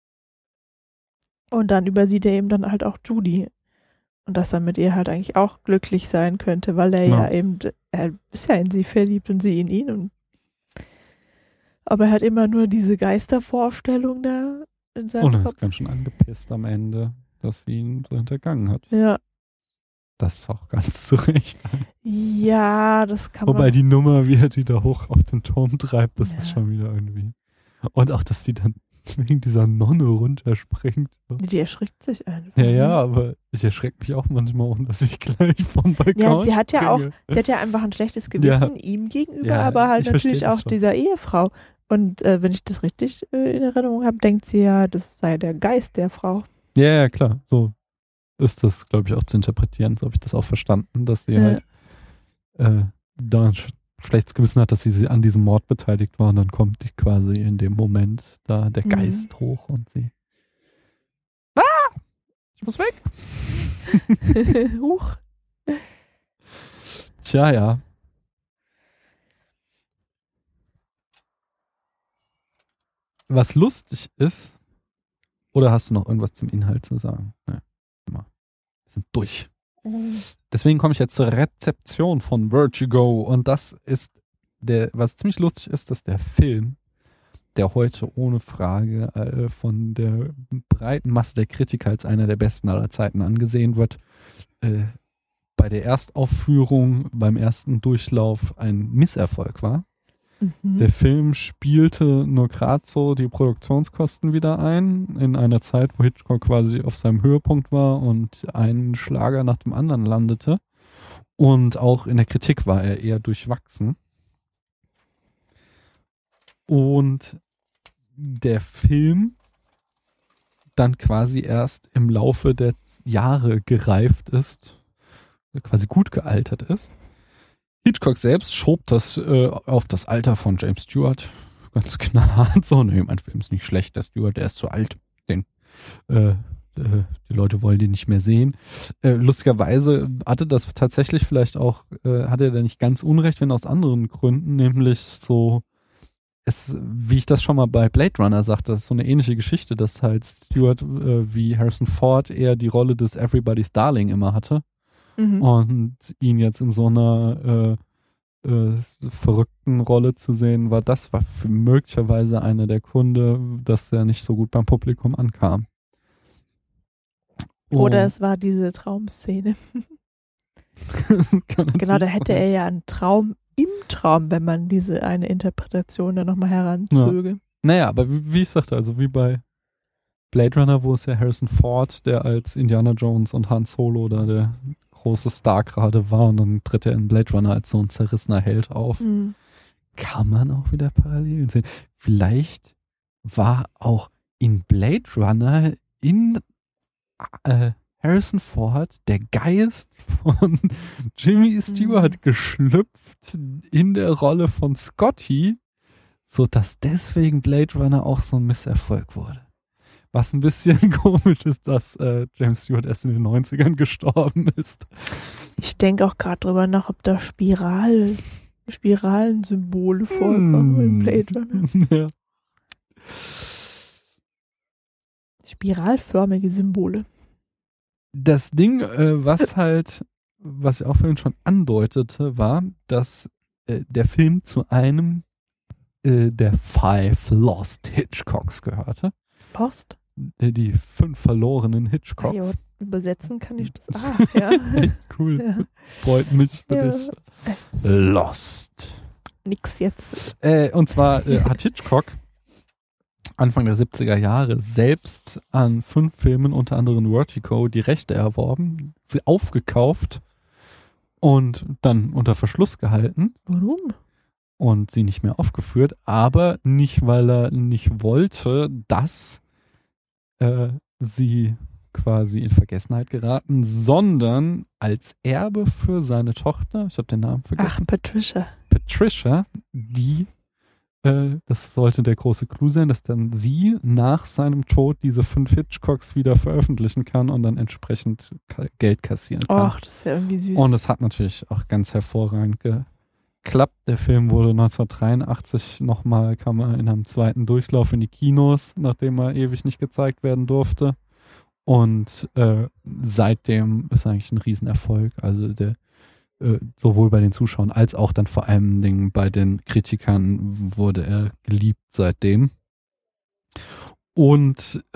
Und dann übersieht er eben dann halt auch Judy. Und dass er mit ihr halt eigentlich auch glücklich sein könnte, weil er er ist ja in sie verliebt und sie in ihn. Aber er hat immer nur diese Geistervorstellung da in seinem Kopf. Und er ist ganz schön angepisst am Ende, dass sie ihn so hintergangen hat. Ja. Das ist auch ganz zu Recht. Ja, das kann man. Wobei die Nummer, wie er die da hoch auf den Turm treibt, das ist schon wieder irgendwie. Und auch, dass die dann wegen dieser Nonne runterspringt. Die erschrickt sich einfach. Ja, aber ich erschrecke mich auch manchmal, ohne dass ich gleich vom Balkon Ja, sie hat ja springe. einfach ein schlechtes Gewissen ihm gegenüber, aber halt natürlich auch dieser Ehefrau. Und wenn ich das richtig in Erinnerung habe, denkt sie ja, das sei der Geist der Frau. Ja, klar. So ist das, glaube ich, auch zu interpretieren. So habe ich das auch verstanden, dass sie halt da ein schlechtes Gewissen hat, dass sie an diesem Mord beteiligt war. Und dann kommt die quasi in dem Moment da der Geist hoch und sie ich muss weg. Huch. Tja, ja. Was lustig ist, oder hast du noch irgendwas zum Inhalt zu sagen? Ja, wir sind durch. Deswegen komme ich jetzt zur Rezeption von Vertigo und das ist was ziemlich lustig ist, dass der Film, der heute ohne Frage von der breiten Masse der Kritiker als einer der besten aller Zeiten angesehen wird, bei der Erstaufführung, beim ersten Durchlauf ein Misserfolg war. Der Film spielte nur gerade so die Produktionskosten wieder ein, in einer Zeit, wo Hitchcock quasi auf seinem Höhepunkt war und ein Schlager nach dem anderen landete. Und auch in der Kritik war er eher durchwachsen. Und der Film dann quasi erst im Laufe der Jahre gereift ist, quasi gut gealtert ist. Hitchcock selbst schob das auf das Alter von James Stewart ganz knallhart so. Nee, mein Film ist nicht schlecht, der Stewart, der ist zu alt. Die Leute wollen den nicht mehr sehen. Lustigerweise hatte das tatsächlich vielleicht auch, hatte er da nicht ganz unrecht, wenn aus anderen Gründen, nämlich so, wie ich das schon mal bei Blade Runner sagte, das ist so eine ähnliche Geschichte, dass halt Stewart wie Harrison Ford eher die Rolle des Everybody's Darling immer hatte. Und ihn jetzt in so einer verrückten Rolle zu sehen, war für möglicherweise einer der Gründe, dass er nicht so gut beim Publikum ankam. Oder es war diese Traumszene. Genau, da hätte er ja einen Traum im Traum, wenn man diese eine Interpretation dann nochmal heranzöge. Ja. Naja, aber wie ich sagte, also wie bei Blade Runner, wo es ja Harrison Ford, der als Indiana Jones und Han Solo da der große Star gerade war und dann tritt er in Blade Runner als so ein zerrissener Held auf. Kann man auch wieder Parallelen sehen. Vielleicht war auch in Blade Runner in Harrison Ford der Geist von Jimmy Stewart geschlüpft in der Rolle von Scotty, sodass deswegen Blade Runner auch so ein Misserfolg wurde. Was ein bisschen komisch ist, dass James Stewart erst in den 90ern gestorben ist. Ich denke auch gerade drüber nach, ob da Spiralensymbole vorkommen in Blade Runner. Ja. Spiralförmige Symbole. Das Ding, was ich auch vorhin schon andeutete, war, dass der Film zu einem der 5 Lost Hitchcocks gehörte. Lost? Die 5 verlorenen Hitchcocks. Ja, übersetzen kann ich das auch, ja. Echt cool. Ja. Freut mich für dich. Lost. Nix jetzt. Und zwar hat Hitchcock Anfang der 70er Jahre selbst an 5 Filmen, unter anderem Vertigo, die Rechte erworben, sie aufgekauft und dann unter Verschluss gehalten. Warum? Und sie nicht mehr aufgeführt, aber nicht, weil er nicht wollte, dass sie quasi in Vergessenheit geraten, sondern als Erbe für seine Tochter, ich habe den Namen vergessen. Ach, Patricia. Patricia, die das sollte der große Clou sein, dass dann sie nach seinem Tod diese 5 Hitchcocks wieder veröffentlichen kann und dann entsprechend Geld kassieren kann. Ach, das ist ja irgendwie süß. Und es hat natürlich auch ganz hervorragend geklappt. Der Film wurde 1983 nochmal, kam er in einem zweiten Durchlauf in die Kinos, nachdem er ewig nicht gezeigt werden durfte. Und seitdem ist er eigentlich ein Riesenerfolg. Also sowohl bei den Zuschauern als auch dann vor allen Dingen bei den Kritikern wurde er geliebt seitdem. Und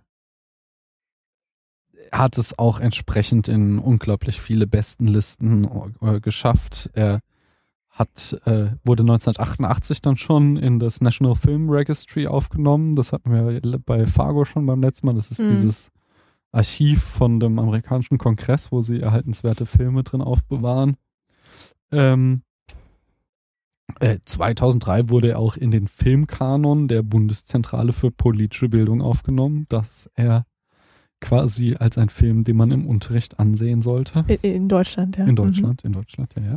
hat es auch entsprechend in unglaublich viele Bestenlisten geschafft. Er wurde 1988 dann schon in das National Film Registry aufgenommen. Das hatten wir bei Fargo schon beim letzten Mal. Das ist dieses Archiv von dem amerikanischen Kongress, wo sie erhaltenswerte Filme drin aufbewahren. 2003 wurde er auch in den Filmkanon der Bundeszentrale für politische Bildung aufgenommen, dass er quasi als ein Film, den man im Unterricht ansehen sollte. In Deutschland, ja. In Deutschland, ja.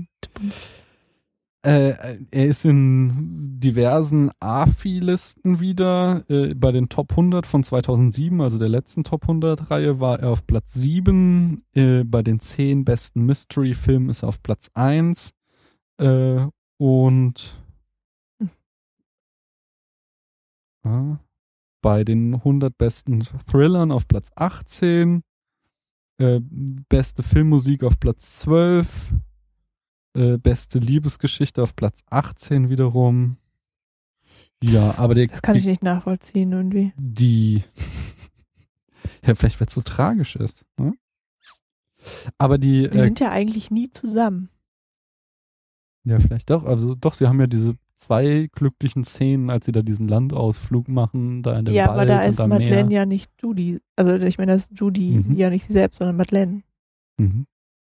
Er ist in diversen AFI-Listen wieder. Bei den Top 100 von 2007, also der letzten Top 100-Reihe, war er auf Platz 7. Bei den 10 besten Mystery-Filmen ist er auf Platz 1. Bei den 100 besten Thrillern auf Platz 18. Beste Filmmusik auf Platz 12. Beste Liebesgeschichte auf Platz 18 wiederum. Ja, aber das kann ich nicht nachvollziehen irgendwie. Ja, vielleicht weil es so tragisch ist. Ne? Aber die sind ja eigentlich nie zusammen. Ja, vielleicht doch. Also doch, sie haben ja diese 2 glücklichen Szenen, als sie da diesen Landausflug machen, da in dem Wald. Ja, aber da ist am Madeleine Meer. ja nicht Judy. Also ich meine, das ist Judy ja nicht sie selbst, sondern Madeleine. Mhm.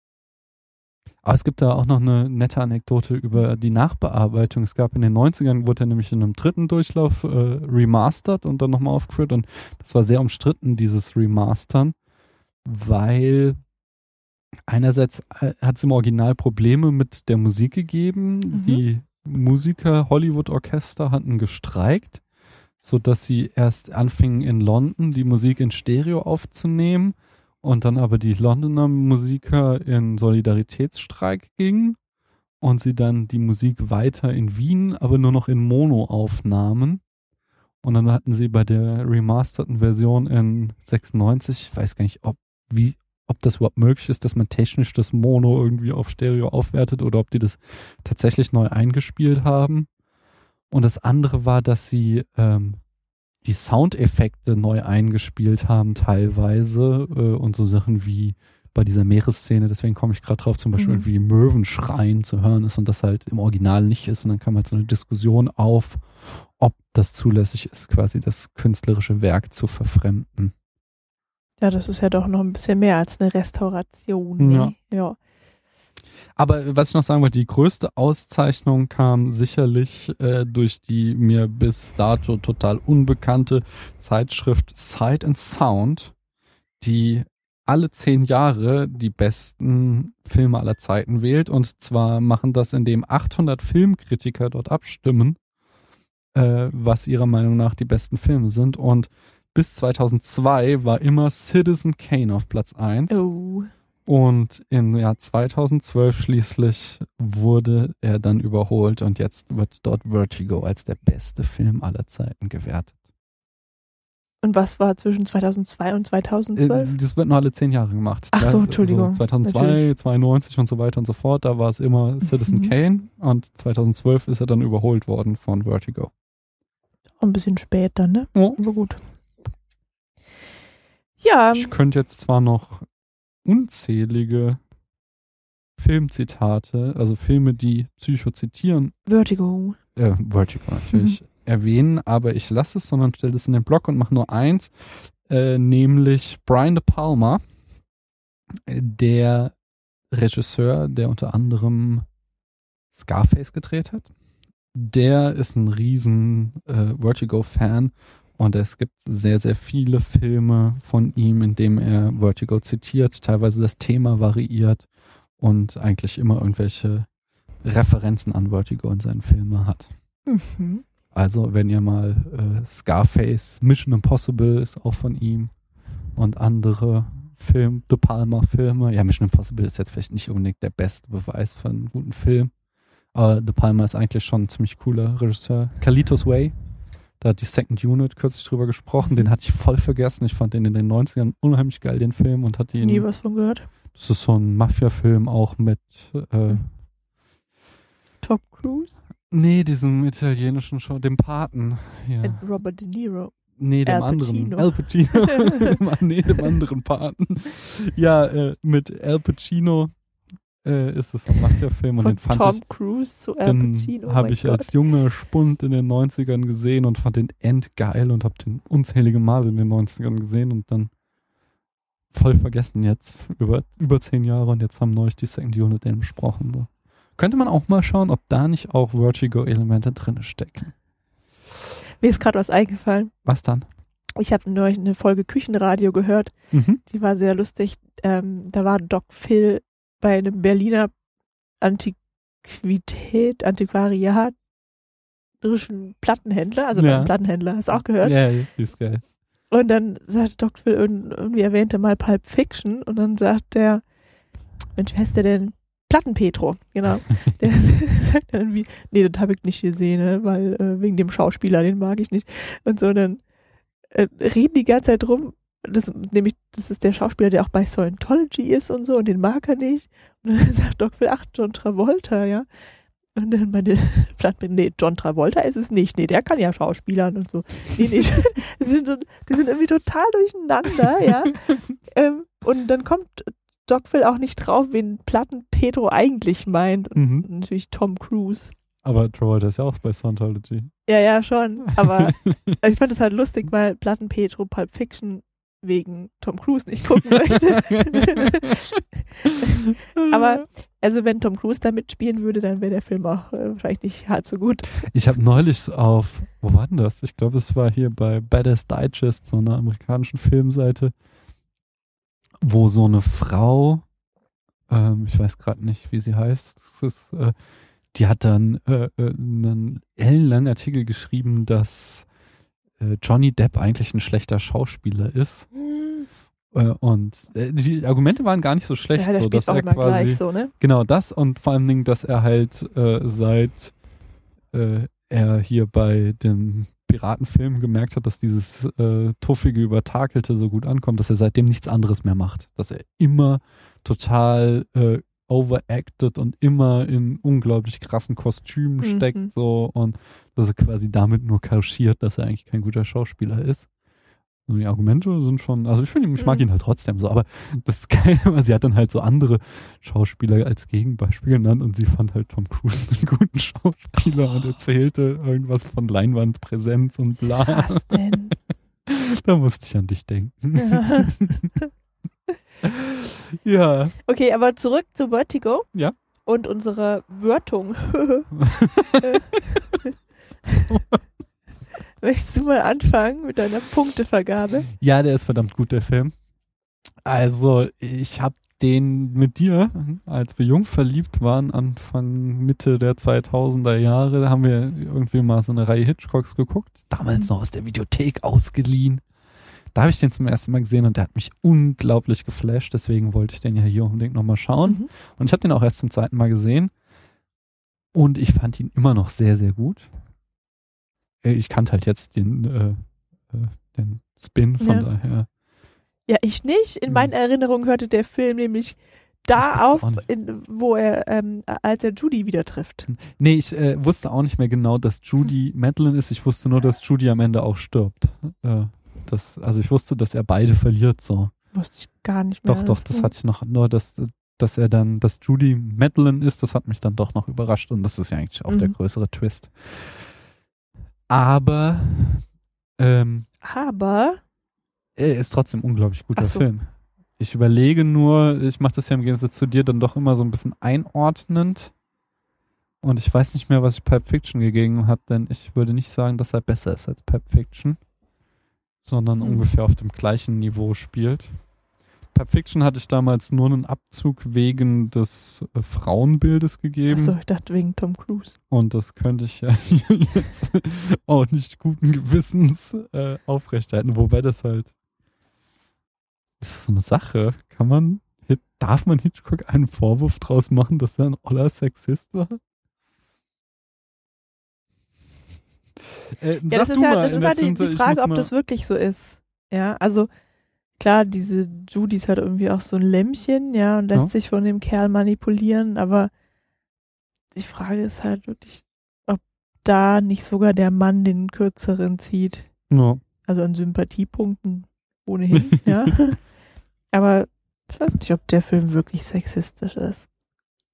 Aber es gibt da auch noch eine nette Anekdote über die Nachbearbeitung. Es gab in den 90ern, wurde er nämlich in einem 3. Durchlauf remastert und dann nochmal aufgeführt. Und das war sehr umstritten, dieses Remastern, weil einerseits hat es im Original Probleme mit der Musik gegeben. Die Musiker, Hollywood-Orchester hatten gestreikt, sodass sie erst anfingen in London die Musik in Stereo aufzunehmen und dann aber die Londoner Musiker in Solidaritätsstreik gingen und sie dann die Musik weiter in Wien, aber nur noch in Mono aufnahmen. Und dann hatten sie bei der remasterten Version in 96, ich weiß gar nicht, ob das überhaupt möglich ist, dass man technisch das Mono irgendwie auf Stereo aufwertet oder ob die das tatsächlich neu eingespielt haben. Und das andere war, dass sie die Soundeffekte neu eingespielt haben teilweise und so Sachen wie bei dieser Meeresszene, deswegen komme ich gerade drauf, zum Beispiel wie Möwenschreien zu hören ist und das halt im Original nicht ist. Und dann kam halt so eine Diskussion auf, ob das zulässig ist, quasi das künstlerische Werk zu verfremden. Ja, das ist ja doch noch ein bisschen mehr als eine Restauration. Ne? Ja. Aber was ich noch sagen wollte, die größte Auszeichnung kam sicherlich durch die mir bis dato total unbekannte Zeitschrift Sight and Sound, die alle 10 Jahre die besten Filme aller Zeiten wählt. Und zwar machen das, indem 800 Filmkritiker dort abstimmen, was ihrer Meinung nach die besten Filme sind. Und bis 2002 war immer Citizen Kane auf Platz 1. Oh. Und im Jahr 2012 schließlich wurde er dann überholt und jetzt wird dort Vertigo als der beste Film aller Zeiten gewertet. Und was war zwischen 2002 und 2012? Das wird nur alle 10 Jahre gemacht. Ach so, Entschuldigung. Also 2002, Natürlich. 92 und so weiter und so fort, da war es immer Citizen Kane und 2012 ist er dann überholt worden von Vertigo. Auch ein bisschen spät dann, ne? Ja. Aber gut. Ja. Ich könnte jetzt zwar noch unzählige Filmzitate, also Filme, die Psycho zitieren. Vertigo Natürlich erwähnen, aber ich lasse es, sondern stelle es in den Blog und mache nur eins, nämlich Brian De Palma, der Regisseur, der unter anderem Scarface gedreht hat. Der ist ein riesen Vertigo-Fan und es gibt sehr, sehr viele Filme von ihm, in denen er Vertigo zitiert, teilweise das Thema variiert und eigentlich immer irgendwelche Referenzen an Vertigo in seinen Filmen hat. Mhm. Also wenn ihr mal Scarface, Mission Impossible ist auch von ihm und andere De Palma-Filme. Ja, Mission Impossible ist jetzt vielleicht nicht unbedingt der beste Beweis für einen guten Film, aber De Palma ist eigentlich schon ein ziemlich cooler Regisseur. Carlitos Way, da hat die Second Unit kürzlich drüber gesprochen, den hatte ich voll vergessen. Ich fand den in den 90ern unheimlich geil, den Film, und hatte ihn... Nie was von gehört. Das ist so ein Mafia-Film auch mit... Tom Cruise? Nee, diesem italienischen Show, dem Paten. Ja. Mit Robert De Niro. Nee, dem anderen. Al Pacino. Nee, dem anderen Paten. Ja, mit Al Pacino ist es ein Mafia-Film und Von den fand Tom ich, Cruise zu Al Pacino. den habe ich als junger Spund in den 90ern gesehen und fand den endgeil und habe den unzählige Male in den 90ern gesehen und dann voll vergessen jetzt, über 10 Jahre und jetzt haben neulich die Second Unit den besprochen. So. Könnte man auch mal schauen, ob da nicht auch Vertigo-Elemente drin stecken. Mir ist gerade was eingefallen. Was dann? Ich habe neulich eine Folge Küchenradio gehört. Mhm. Die war sehr lustig. Da war Doc Phil bei einem Berliner antiquariatischen Plattenhändler, also beim Plattenhändler, hast du auch gehört? Ja, die ist geil. Und dann sagte Doc Phil, irgendwie erwähnte mal Pulp Fiction und dann sagt der, Mensch, wer heißt der denn? Plattenpetro, genau. Der sagt dann irgendwie, nee, das habe ich nicht gesehen, ne? Weil wegen dem Schauspieler, den mag ich nicht. Und so, dann reden die ganze Zeit drum, das ist der Schauspieler, der auch bei Scientology ist und so und den mag er nicht. Und dann sagt Doc Phil, ach, John Travolta, ja. Und dann meine Plattenpetro, nee, John Travolta ist es nicht, nee, der kann ja Schauspielern und so. Nee, die sind irgendwie total durcheinander, ja. Und dann kommt Doc Phil auch nicht drauf, wen Plattenpetro eigentlich meint. Und natürlich Tom Cruise. Aber Travolta ist ja auch bei Scientology. Ja, schon. Aber ich fand es halt lustig, weil Plattenpetro Pulp Fiction wegen Tom Cruise nicht gucken möchte. Aber also wenn Tom Cruise da mitspielen würde, dann wäre der Film auch wahrscheinlich nicht halb so gut. Ich habe neulich wo war denn das? Ich glaube, es war hier bei Badass Digest, so einer amerikanischen Filmseite, wo so eine Frau, ich weiß gerade nicht, wie sie heißt, die hat dann einen ellenlangen Artikel geschrieben, dass Johnny Depp eigentlich ein schlechter Schauspieler ist. Und die Argumente waren gar nicht so schlecht. Ja, der so, dass auch er immer quasi, gleich so, ne? Genau das und vor allem, dass er halt seit er hier bei dem Piratenfilm gemerkt hat, dass dieses tuffige, übertakelte so gut ankommt, dass er seitdem nichts anderes mehr macht. Dass er immer total overacted und immer in unglaublich krassen Kostümen steckt so und dass er quasi damit nur kaschiert, dass er eigentlich kein guter Schauspieler ist. Und die Argumente sind schon, also ich mag ihn halt trotzdem so, aber das ist geil, weil sie hat dann halt so andere Schauspieler als Gegenbeispiel genannt und sie fand halt Tom Cruise einen guten Schauspieler und erzählte irgendwas von Leinwandpräsenz und bla. Was denn? Da musste ich an dich denken. Ja. Ja. Okay, aber zurück zu Vertigo. Ja. Und unserer Wörtung. Möchtest du mal anfangen mit deiner Punktevergabe? Ja, der ist verdammt gut, der Film. Also, ich habe den mit dir, als wir jung verliebt waren, Anfang, Mitte der 2000er Jahre, da haben wir irgendwie mal so eine Reihe Hitchcocks geguckt. Damals noch aus der Videothek ausgeliehen. Da habe ich den zum ersten Mal gesehen und der hat mich unglaublich geflasht. Deswegen wollte ich den ja hier unbedingt nochmal schauen. Und ich habe den auch erst zum zweiten Mal gesehen. Und ich fand ihn immer noch sehr, sehr gut. Ich kannte halt jetzt den Spin, von daher. Ja, ich nicht. In meinen Erinnerungen hörte der Film nämlich da auf, wo er, als er Judy wieder trifft. Nee, ich wusste auch nicht mehr genau, dass Judy Madeline ist. Ich wusste nur, dass Judy am Ende auch stirbt. Also ich wusste, dass er beide verliert, so. Wusste ich gar nicht mehr. Doch, das hatte ich noch, nur dass Judy Madeline ist, das hat mich dann doch noch überrascht und das ist ja eigentlich auch der größere Twist. Aber er ist trotzdem ein unglaublich guter Film. Ich überlege nur, ich mache das ja im Gegensatz zu dir dann doch immer so ein bisschen einordnend und ich weiß nicht mehr, was ich Pulp Fiction gegeben habe, denn ich würde nicht sagen, dass er besser ist als Pulp Fiction, sondern ungefähr auf dem gleichen Niveau spielt. Pulp Fiction hatte ich damals nur einen Abzug wegen des Frauenbildes gegeben. Achso, ich dachte wegen Tom Cruise. Und das könnte ich ja jetzt auch nicht guten Gewissens aufrechterhalten. Wobei das ist so eine Sache. Darf man Hitchcock einen Vorwurf draus machen, dass er ein oller Sexist war? Das ist halt die Frage, ob das wirklich so ist. Ja, also klar, diese Judy ist halt irgendwie auch so ein Lämmchen, ja, und lässt sich von dem Kerl manipulieren, aber die Frage ist halt wirklich, ob da nicht sogar der Mann den Kürzeren zieht. Ja. Also an Sympathiepunkten ohnehin, ja. Aber ich weiß nicht, ob der Film wirklich sexistisch ist.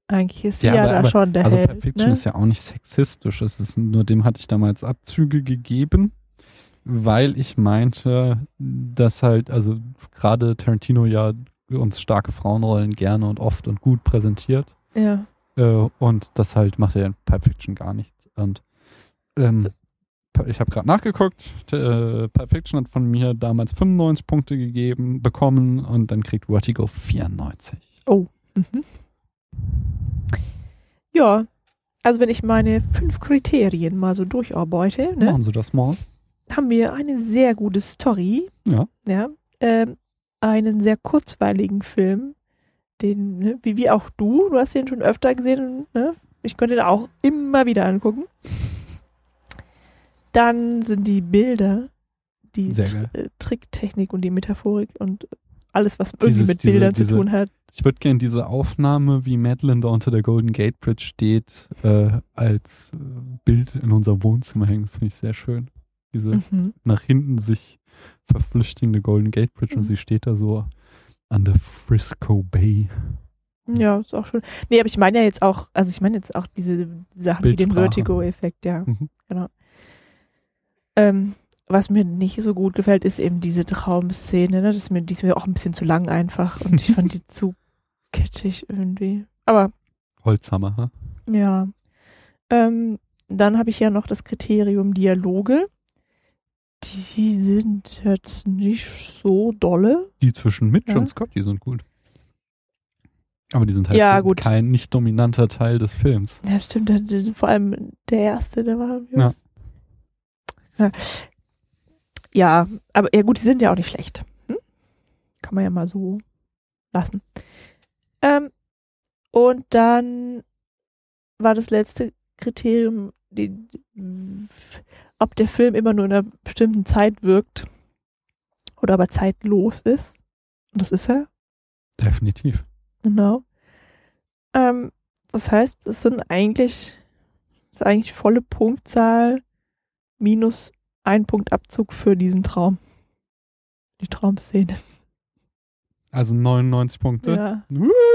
Eigentlich ist sie ja da schon der also Held. Pulp Fiction ne? ist ja auch nicht sexistisch. Es ist nur, dem hatte ich damals Abzüge gegeben, weil ich meinte, dass halt, also gerade Tarantino ja uns starke Frauenrollen gerne und oft und gut präsentiert. Ja. Und das halt macht er in Pulp Fiction gar nichts. Und ich habe gerade nachgeguckt, Pulp Fiction hat von mir damals 95 Punkte bekommen und dann kriegt Vertigo 94. Oh. Mhm. Ja, also wenn ich meine 5 Kriterien mal so durcharbeite, ne, Machen Sie das mal. haben wir eine sehr gute Story. Ja. Ja. Einen sehr kurzweiligen Film, den, ne, wie auch du hast den schon öfter gesehen, ne? Ich könnte den auch immer wieder angucken. Dann sind die Bilder, die Sehr geil. Tricktechnik und die Metaphorik und alles, was irgendwie mit Bildern zu tun hat. Ich würde gerne diese Aufnahme, wie Madeline da unter der Golden Gate Bridge steht, als Bild in unser Wohnzimmer hängen. Das finde ich sehr schön. Diese nach hinten sich verflüchtigende Golden Gate Bridge und sie steht da so an der Frisco Bay. Ja, ist auch schön. Nee, aber ich meine ja jetzt auch, diese Sachen wie den Vertigo-Effekt, ja. Genau. Was mir nicht so gut gefällt, ist eben diese Traumszene, ne? Die ist mir auch ein bisschen zu lang einfach und ich fand die zu kitschig irgendwie. Aber Holzhammer, ha? ja. Dann habe ich ja noch das Kriterium Dialoge. Die sind jetzt nicht so dolle. Die zwischen Mitch und Scott, die sind gut. Aber die sind halt Ja, so gut. kein nicht dominanter Teil des Films. Ja, stimmt. Vor allem der erste, der war. Ja, aber ja gut, die sind ja auch nicht schlecht. Kann man ja mal so lassen. Und dann war das letzte Kriterium, ob der Film immer nur in einer bestimmten Zeit wirkt oder aber zeitlos ist. Und das ist er. Definitiv. Genau. Das heißt, es ist eigentlich volle Punktzahl minus 1 Punkt Abzug für diesen Traum. Die Traumszene. Also 99 Punkte. Ja.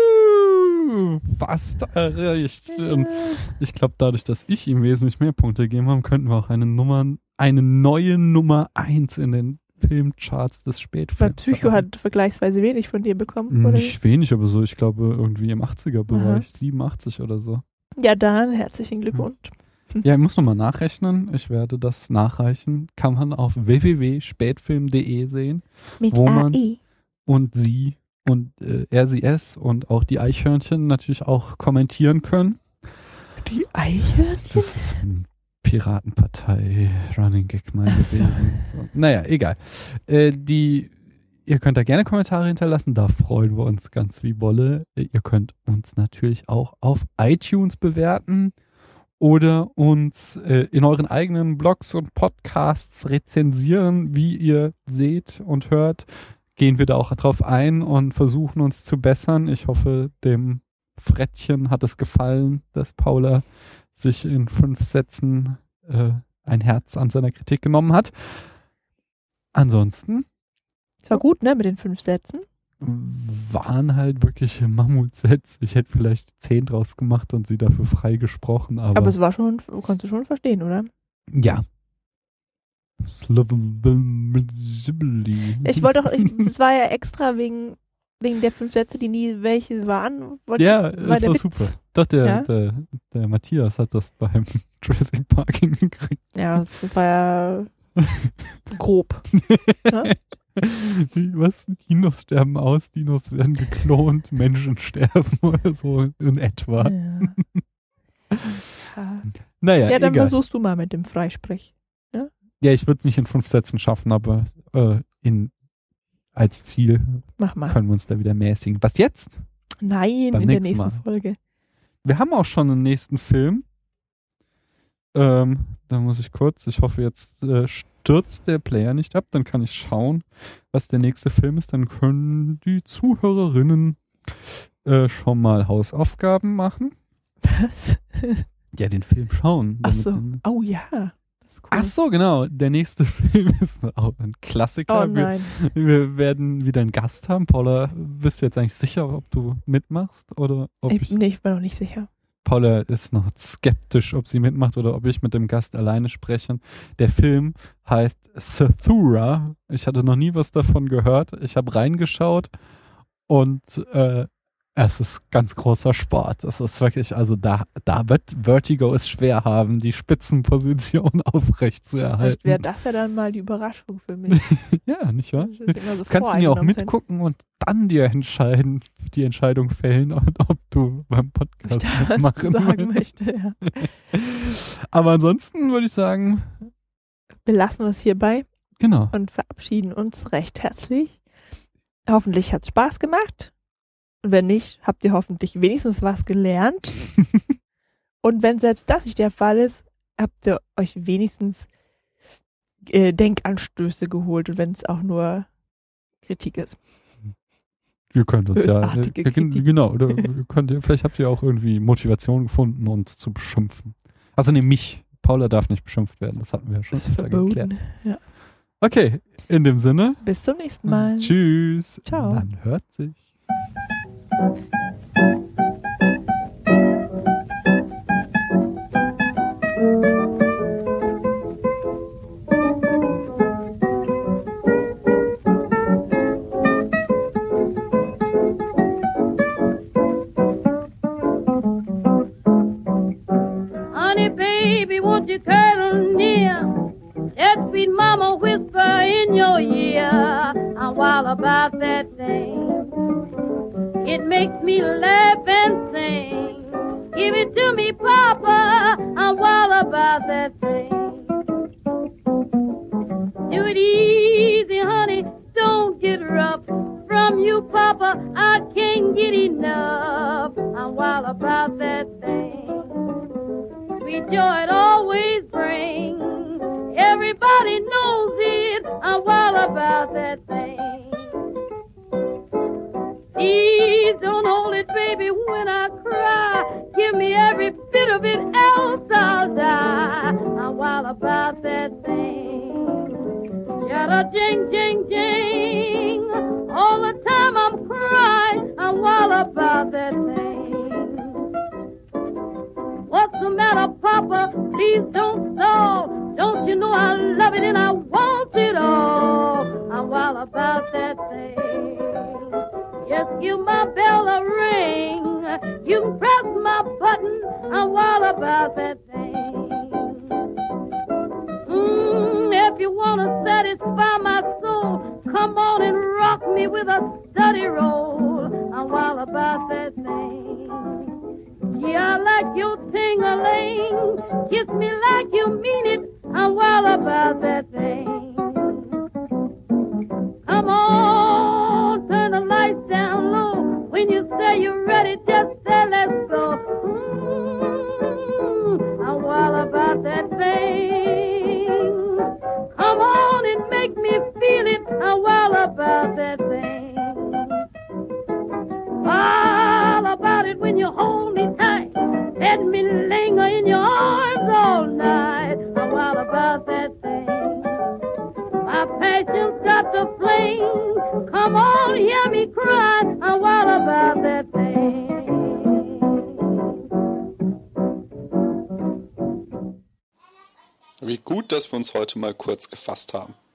Fast erreicht. Und ich glaube, dadurch, dass ich ihm wesentlich mehr Punkte gegeben habe, könnten wir auch eine neue Nummer 1 in den Filmcharts des Spätfilms. Weil Psycho hat vergleichsweise wenig von dir bekommen, oder? Nicht wenig, aber so, ich glaube, irgendwie im 80er-Bereich, 87 oder so. Ja, dann herzlichen Glückwunsch. Ja, ich muss nochmal nachrechnen. Ich werde das nachreichen. Kann man auf www.spätfilm.de sehen. Mit wo man AI. und sie und RCS und auch die Eichhörnchen natürlich auch kommentieren können. Die Eichhörnchen? Das ist ein Piratenpartei Running Gag mal gewesen. So. Naja, egal. Ihr könnt da gerne Kommentare hinterlassen, da freuen wir uns ganz wie Bolle. Ihr könnt uns natürlich auch auf iTunes bewerten oder uns in euren eigenen Blogs und Podcasts rezensieren, wie ihr seht und hört. Gehen wir da auch drauf ein und versuchen uns zu bessern. Ich hoffe, dem Frettchen hat es gefallen, dass Paula sich in 5 Sätzen ein Herz an seiner Kritik genommen hat. Ansonsten Das war gut, ne, mit den 5 Sätzen. waren halt wirklich Mammutsätze. Ich hätte vielleicht 10 draus gemacht und sie dafür frei gesprochen, Aber es war schon, konntest du schon verstehen, oder? ja. Es war ja extra wegen der 5 Sätze, die nie welche waren. Ja, das war super. Doch, der Matthias hat das beim Jurassic Park hingekriegt. Ja, das war ja grob. Ja? Was? Dinos sterben aus, Dinos werden geklont, Menschen sterben oder so in etwa. Ja. Naja, Ja, dann egal. versuchst du mal mit dem Freisprech. Ja, ich würde es nicht in 5 Sätzen schaffen, aber als Ziel Mach mal. können wir uns da wieder mäßigen. Was jetzt? Nein, Beim in der nächsten nächsten Mal. Folge. Wir haben auch schon einen nächsten Film. Da muss ich kurz, ich hoffe jetzt stürzt der Player nicht ab, dann kann ich schauen, was der nächste Film ist. Dann können die Zuhörerinnen schon mal Hausaufgaben machen. Was? Ja, den Film schauen. Ach damit so. sie- Oh ja. Das ist cool. Ach so, genau. Der nächste Film ist auch ein Klassiker. Oh nein. Wir werden wieder einen Gast haben. Paula, bist du jetzt eigentlich sicher, ob du mitmachst? Oder ob Ich bin noch nicht sicher. Paula ist noch skeptisch, ob sie mitmacht oder ob ich mit dem Gast alleine spreche. Der Film heißt Zathura. Ich hatte noch nie was davon gehört. Ich habe reingeschaut und es ist ganz großer Sport. Es ist wirklich, also da wird Vertigo es schwer haben, die Spitzenposition aufrecht zu erhalten. Vielleicht wäre das ja dann mal die Überraschung für mich. Ja, nicht wahr? Das ist immer so Kannst du mir auch voreingenommen sein. mitgucken und dann die Entscheidung fällen, ob du beim Podcast Was du mitmachen sagen willst. möchte, ja. Aber ansonsten würde ich sagen, Belassen wir es hierbei genau. und verabschieden uns recht herzlich. Hoffentlich hat es Spaß gemacht. Und wenn nicht, habt ihr hoffentlich wenigstens was gelernt. Und wenn selbst das nicht der Fall ist, habt ihr euch wenigstens Denkanstöße geholt. Und wenn es auch nur Kritik ist. Wir können uns Bösartige Kritik. genau, oder vielleicht habt ihr auch irgendwie Motivation gefunden, uns zu beschimpfen. Also mich. Paula darf nicht beschimpft werden, das hatten wir ja schon Das ist verboten. Ja. Okay, in dem Sinne. Bis zum nächsten Mal. Tschüss. Ciao. Man hört sich. Honey, baby, won't you cuddle near? Let sweet mama whisper in your ear. I'm wild about that thing. It makes me laugh and sing. Give it to me, Papa. I'm wild about that thing. Do it easy, honey. Don't get rough. From you, Papa, I can't get enough. I'm wild about that thing. Sweet joy it always brings. Everybody knows it. I'm wild about that thing. Please don't hold it, baby, when I cry. Give me every bit of it, else I'll die. I'm wild about that thing. Yada jing, jing, jing. All the time I'm crying. I'm wild about that thing. What's the matter, Papa? Please don't stall. Don't you know I love it and I want it all? I'm wild about that thing. Just give my bell a ring. You can press my button. I'm wild about that thing. If you want to satisfy my soul, come on and rock me with a steady roll. I'm wild about that thing. Yeah, I like your ting-a-ling. Kiss me like you mean it. I'm wild about that thing. Come on, turn the lights down low. When you say you're ready, just say let's go. I'm wild about that thing. Come on and make me feel it. I'm wild about that thing. Wild about it when you hold me tight. Let me linger in your arms all night. I'm wild about that thing. My passion's got the flame. Come on, hear me cry. I'm wild about that thing. Wie gut, dass wir uns heute mal kurz gefasst haben.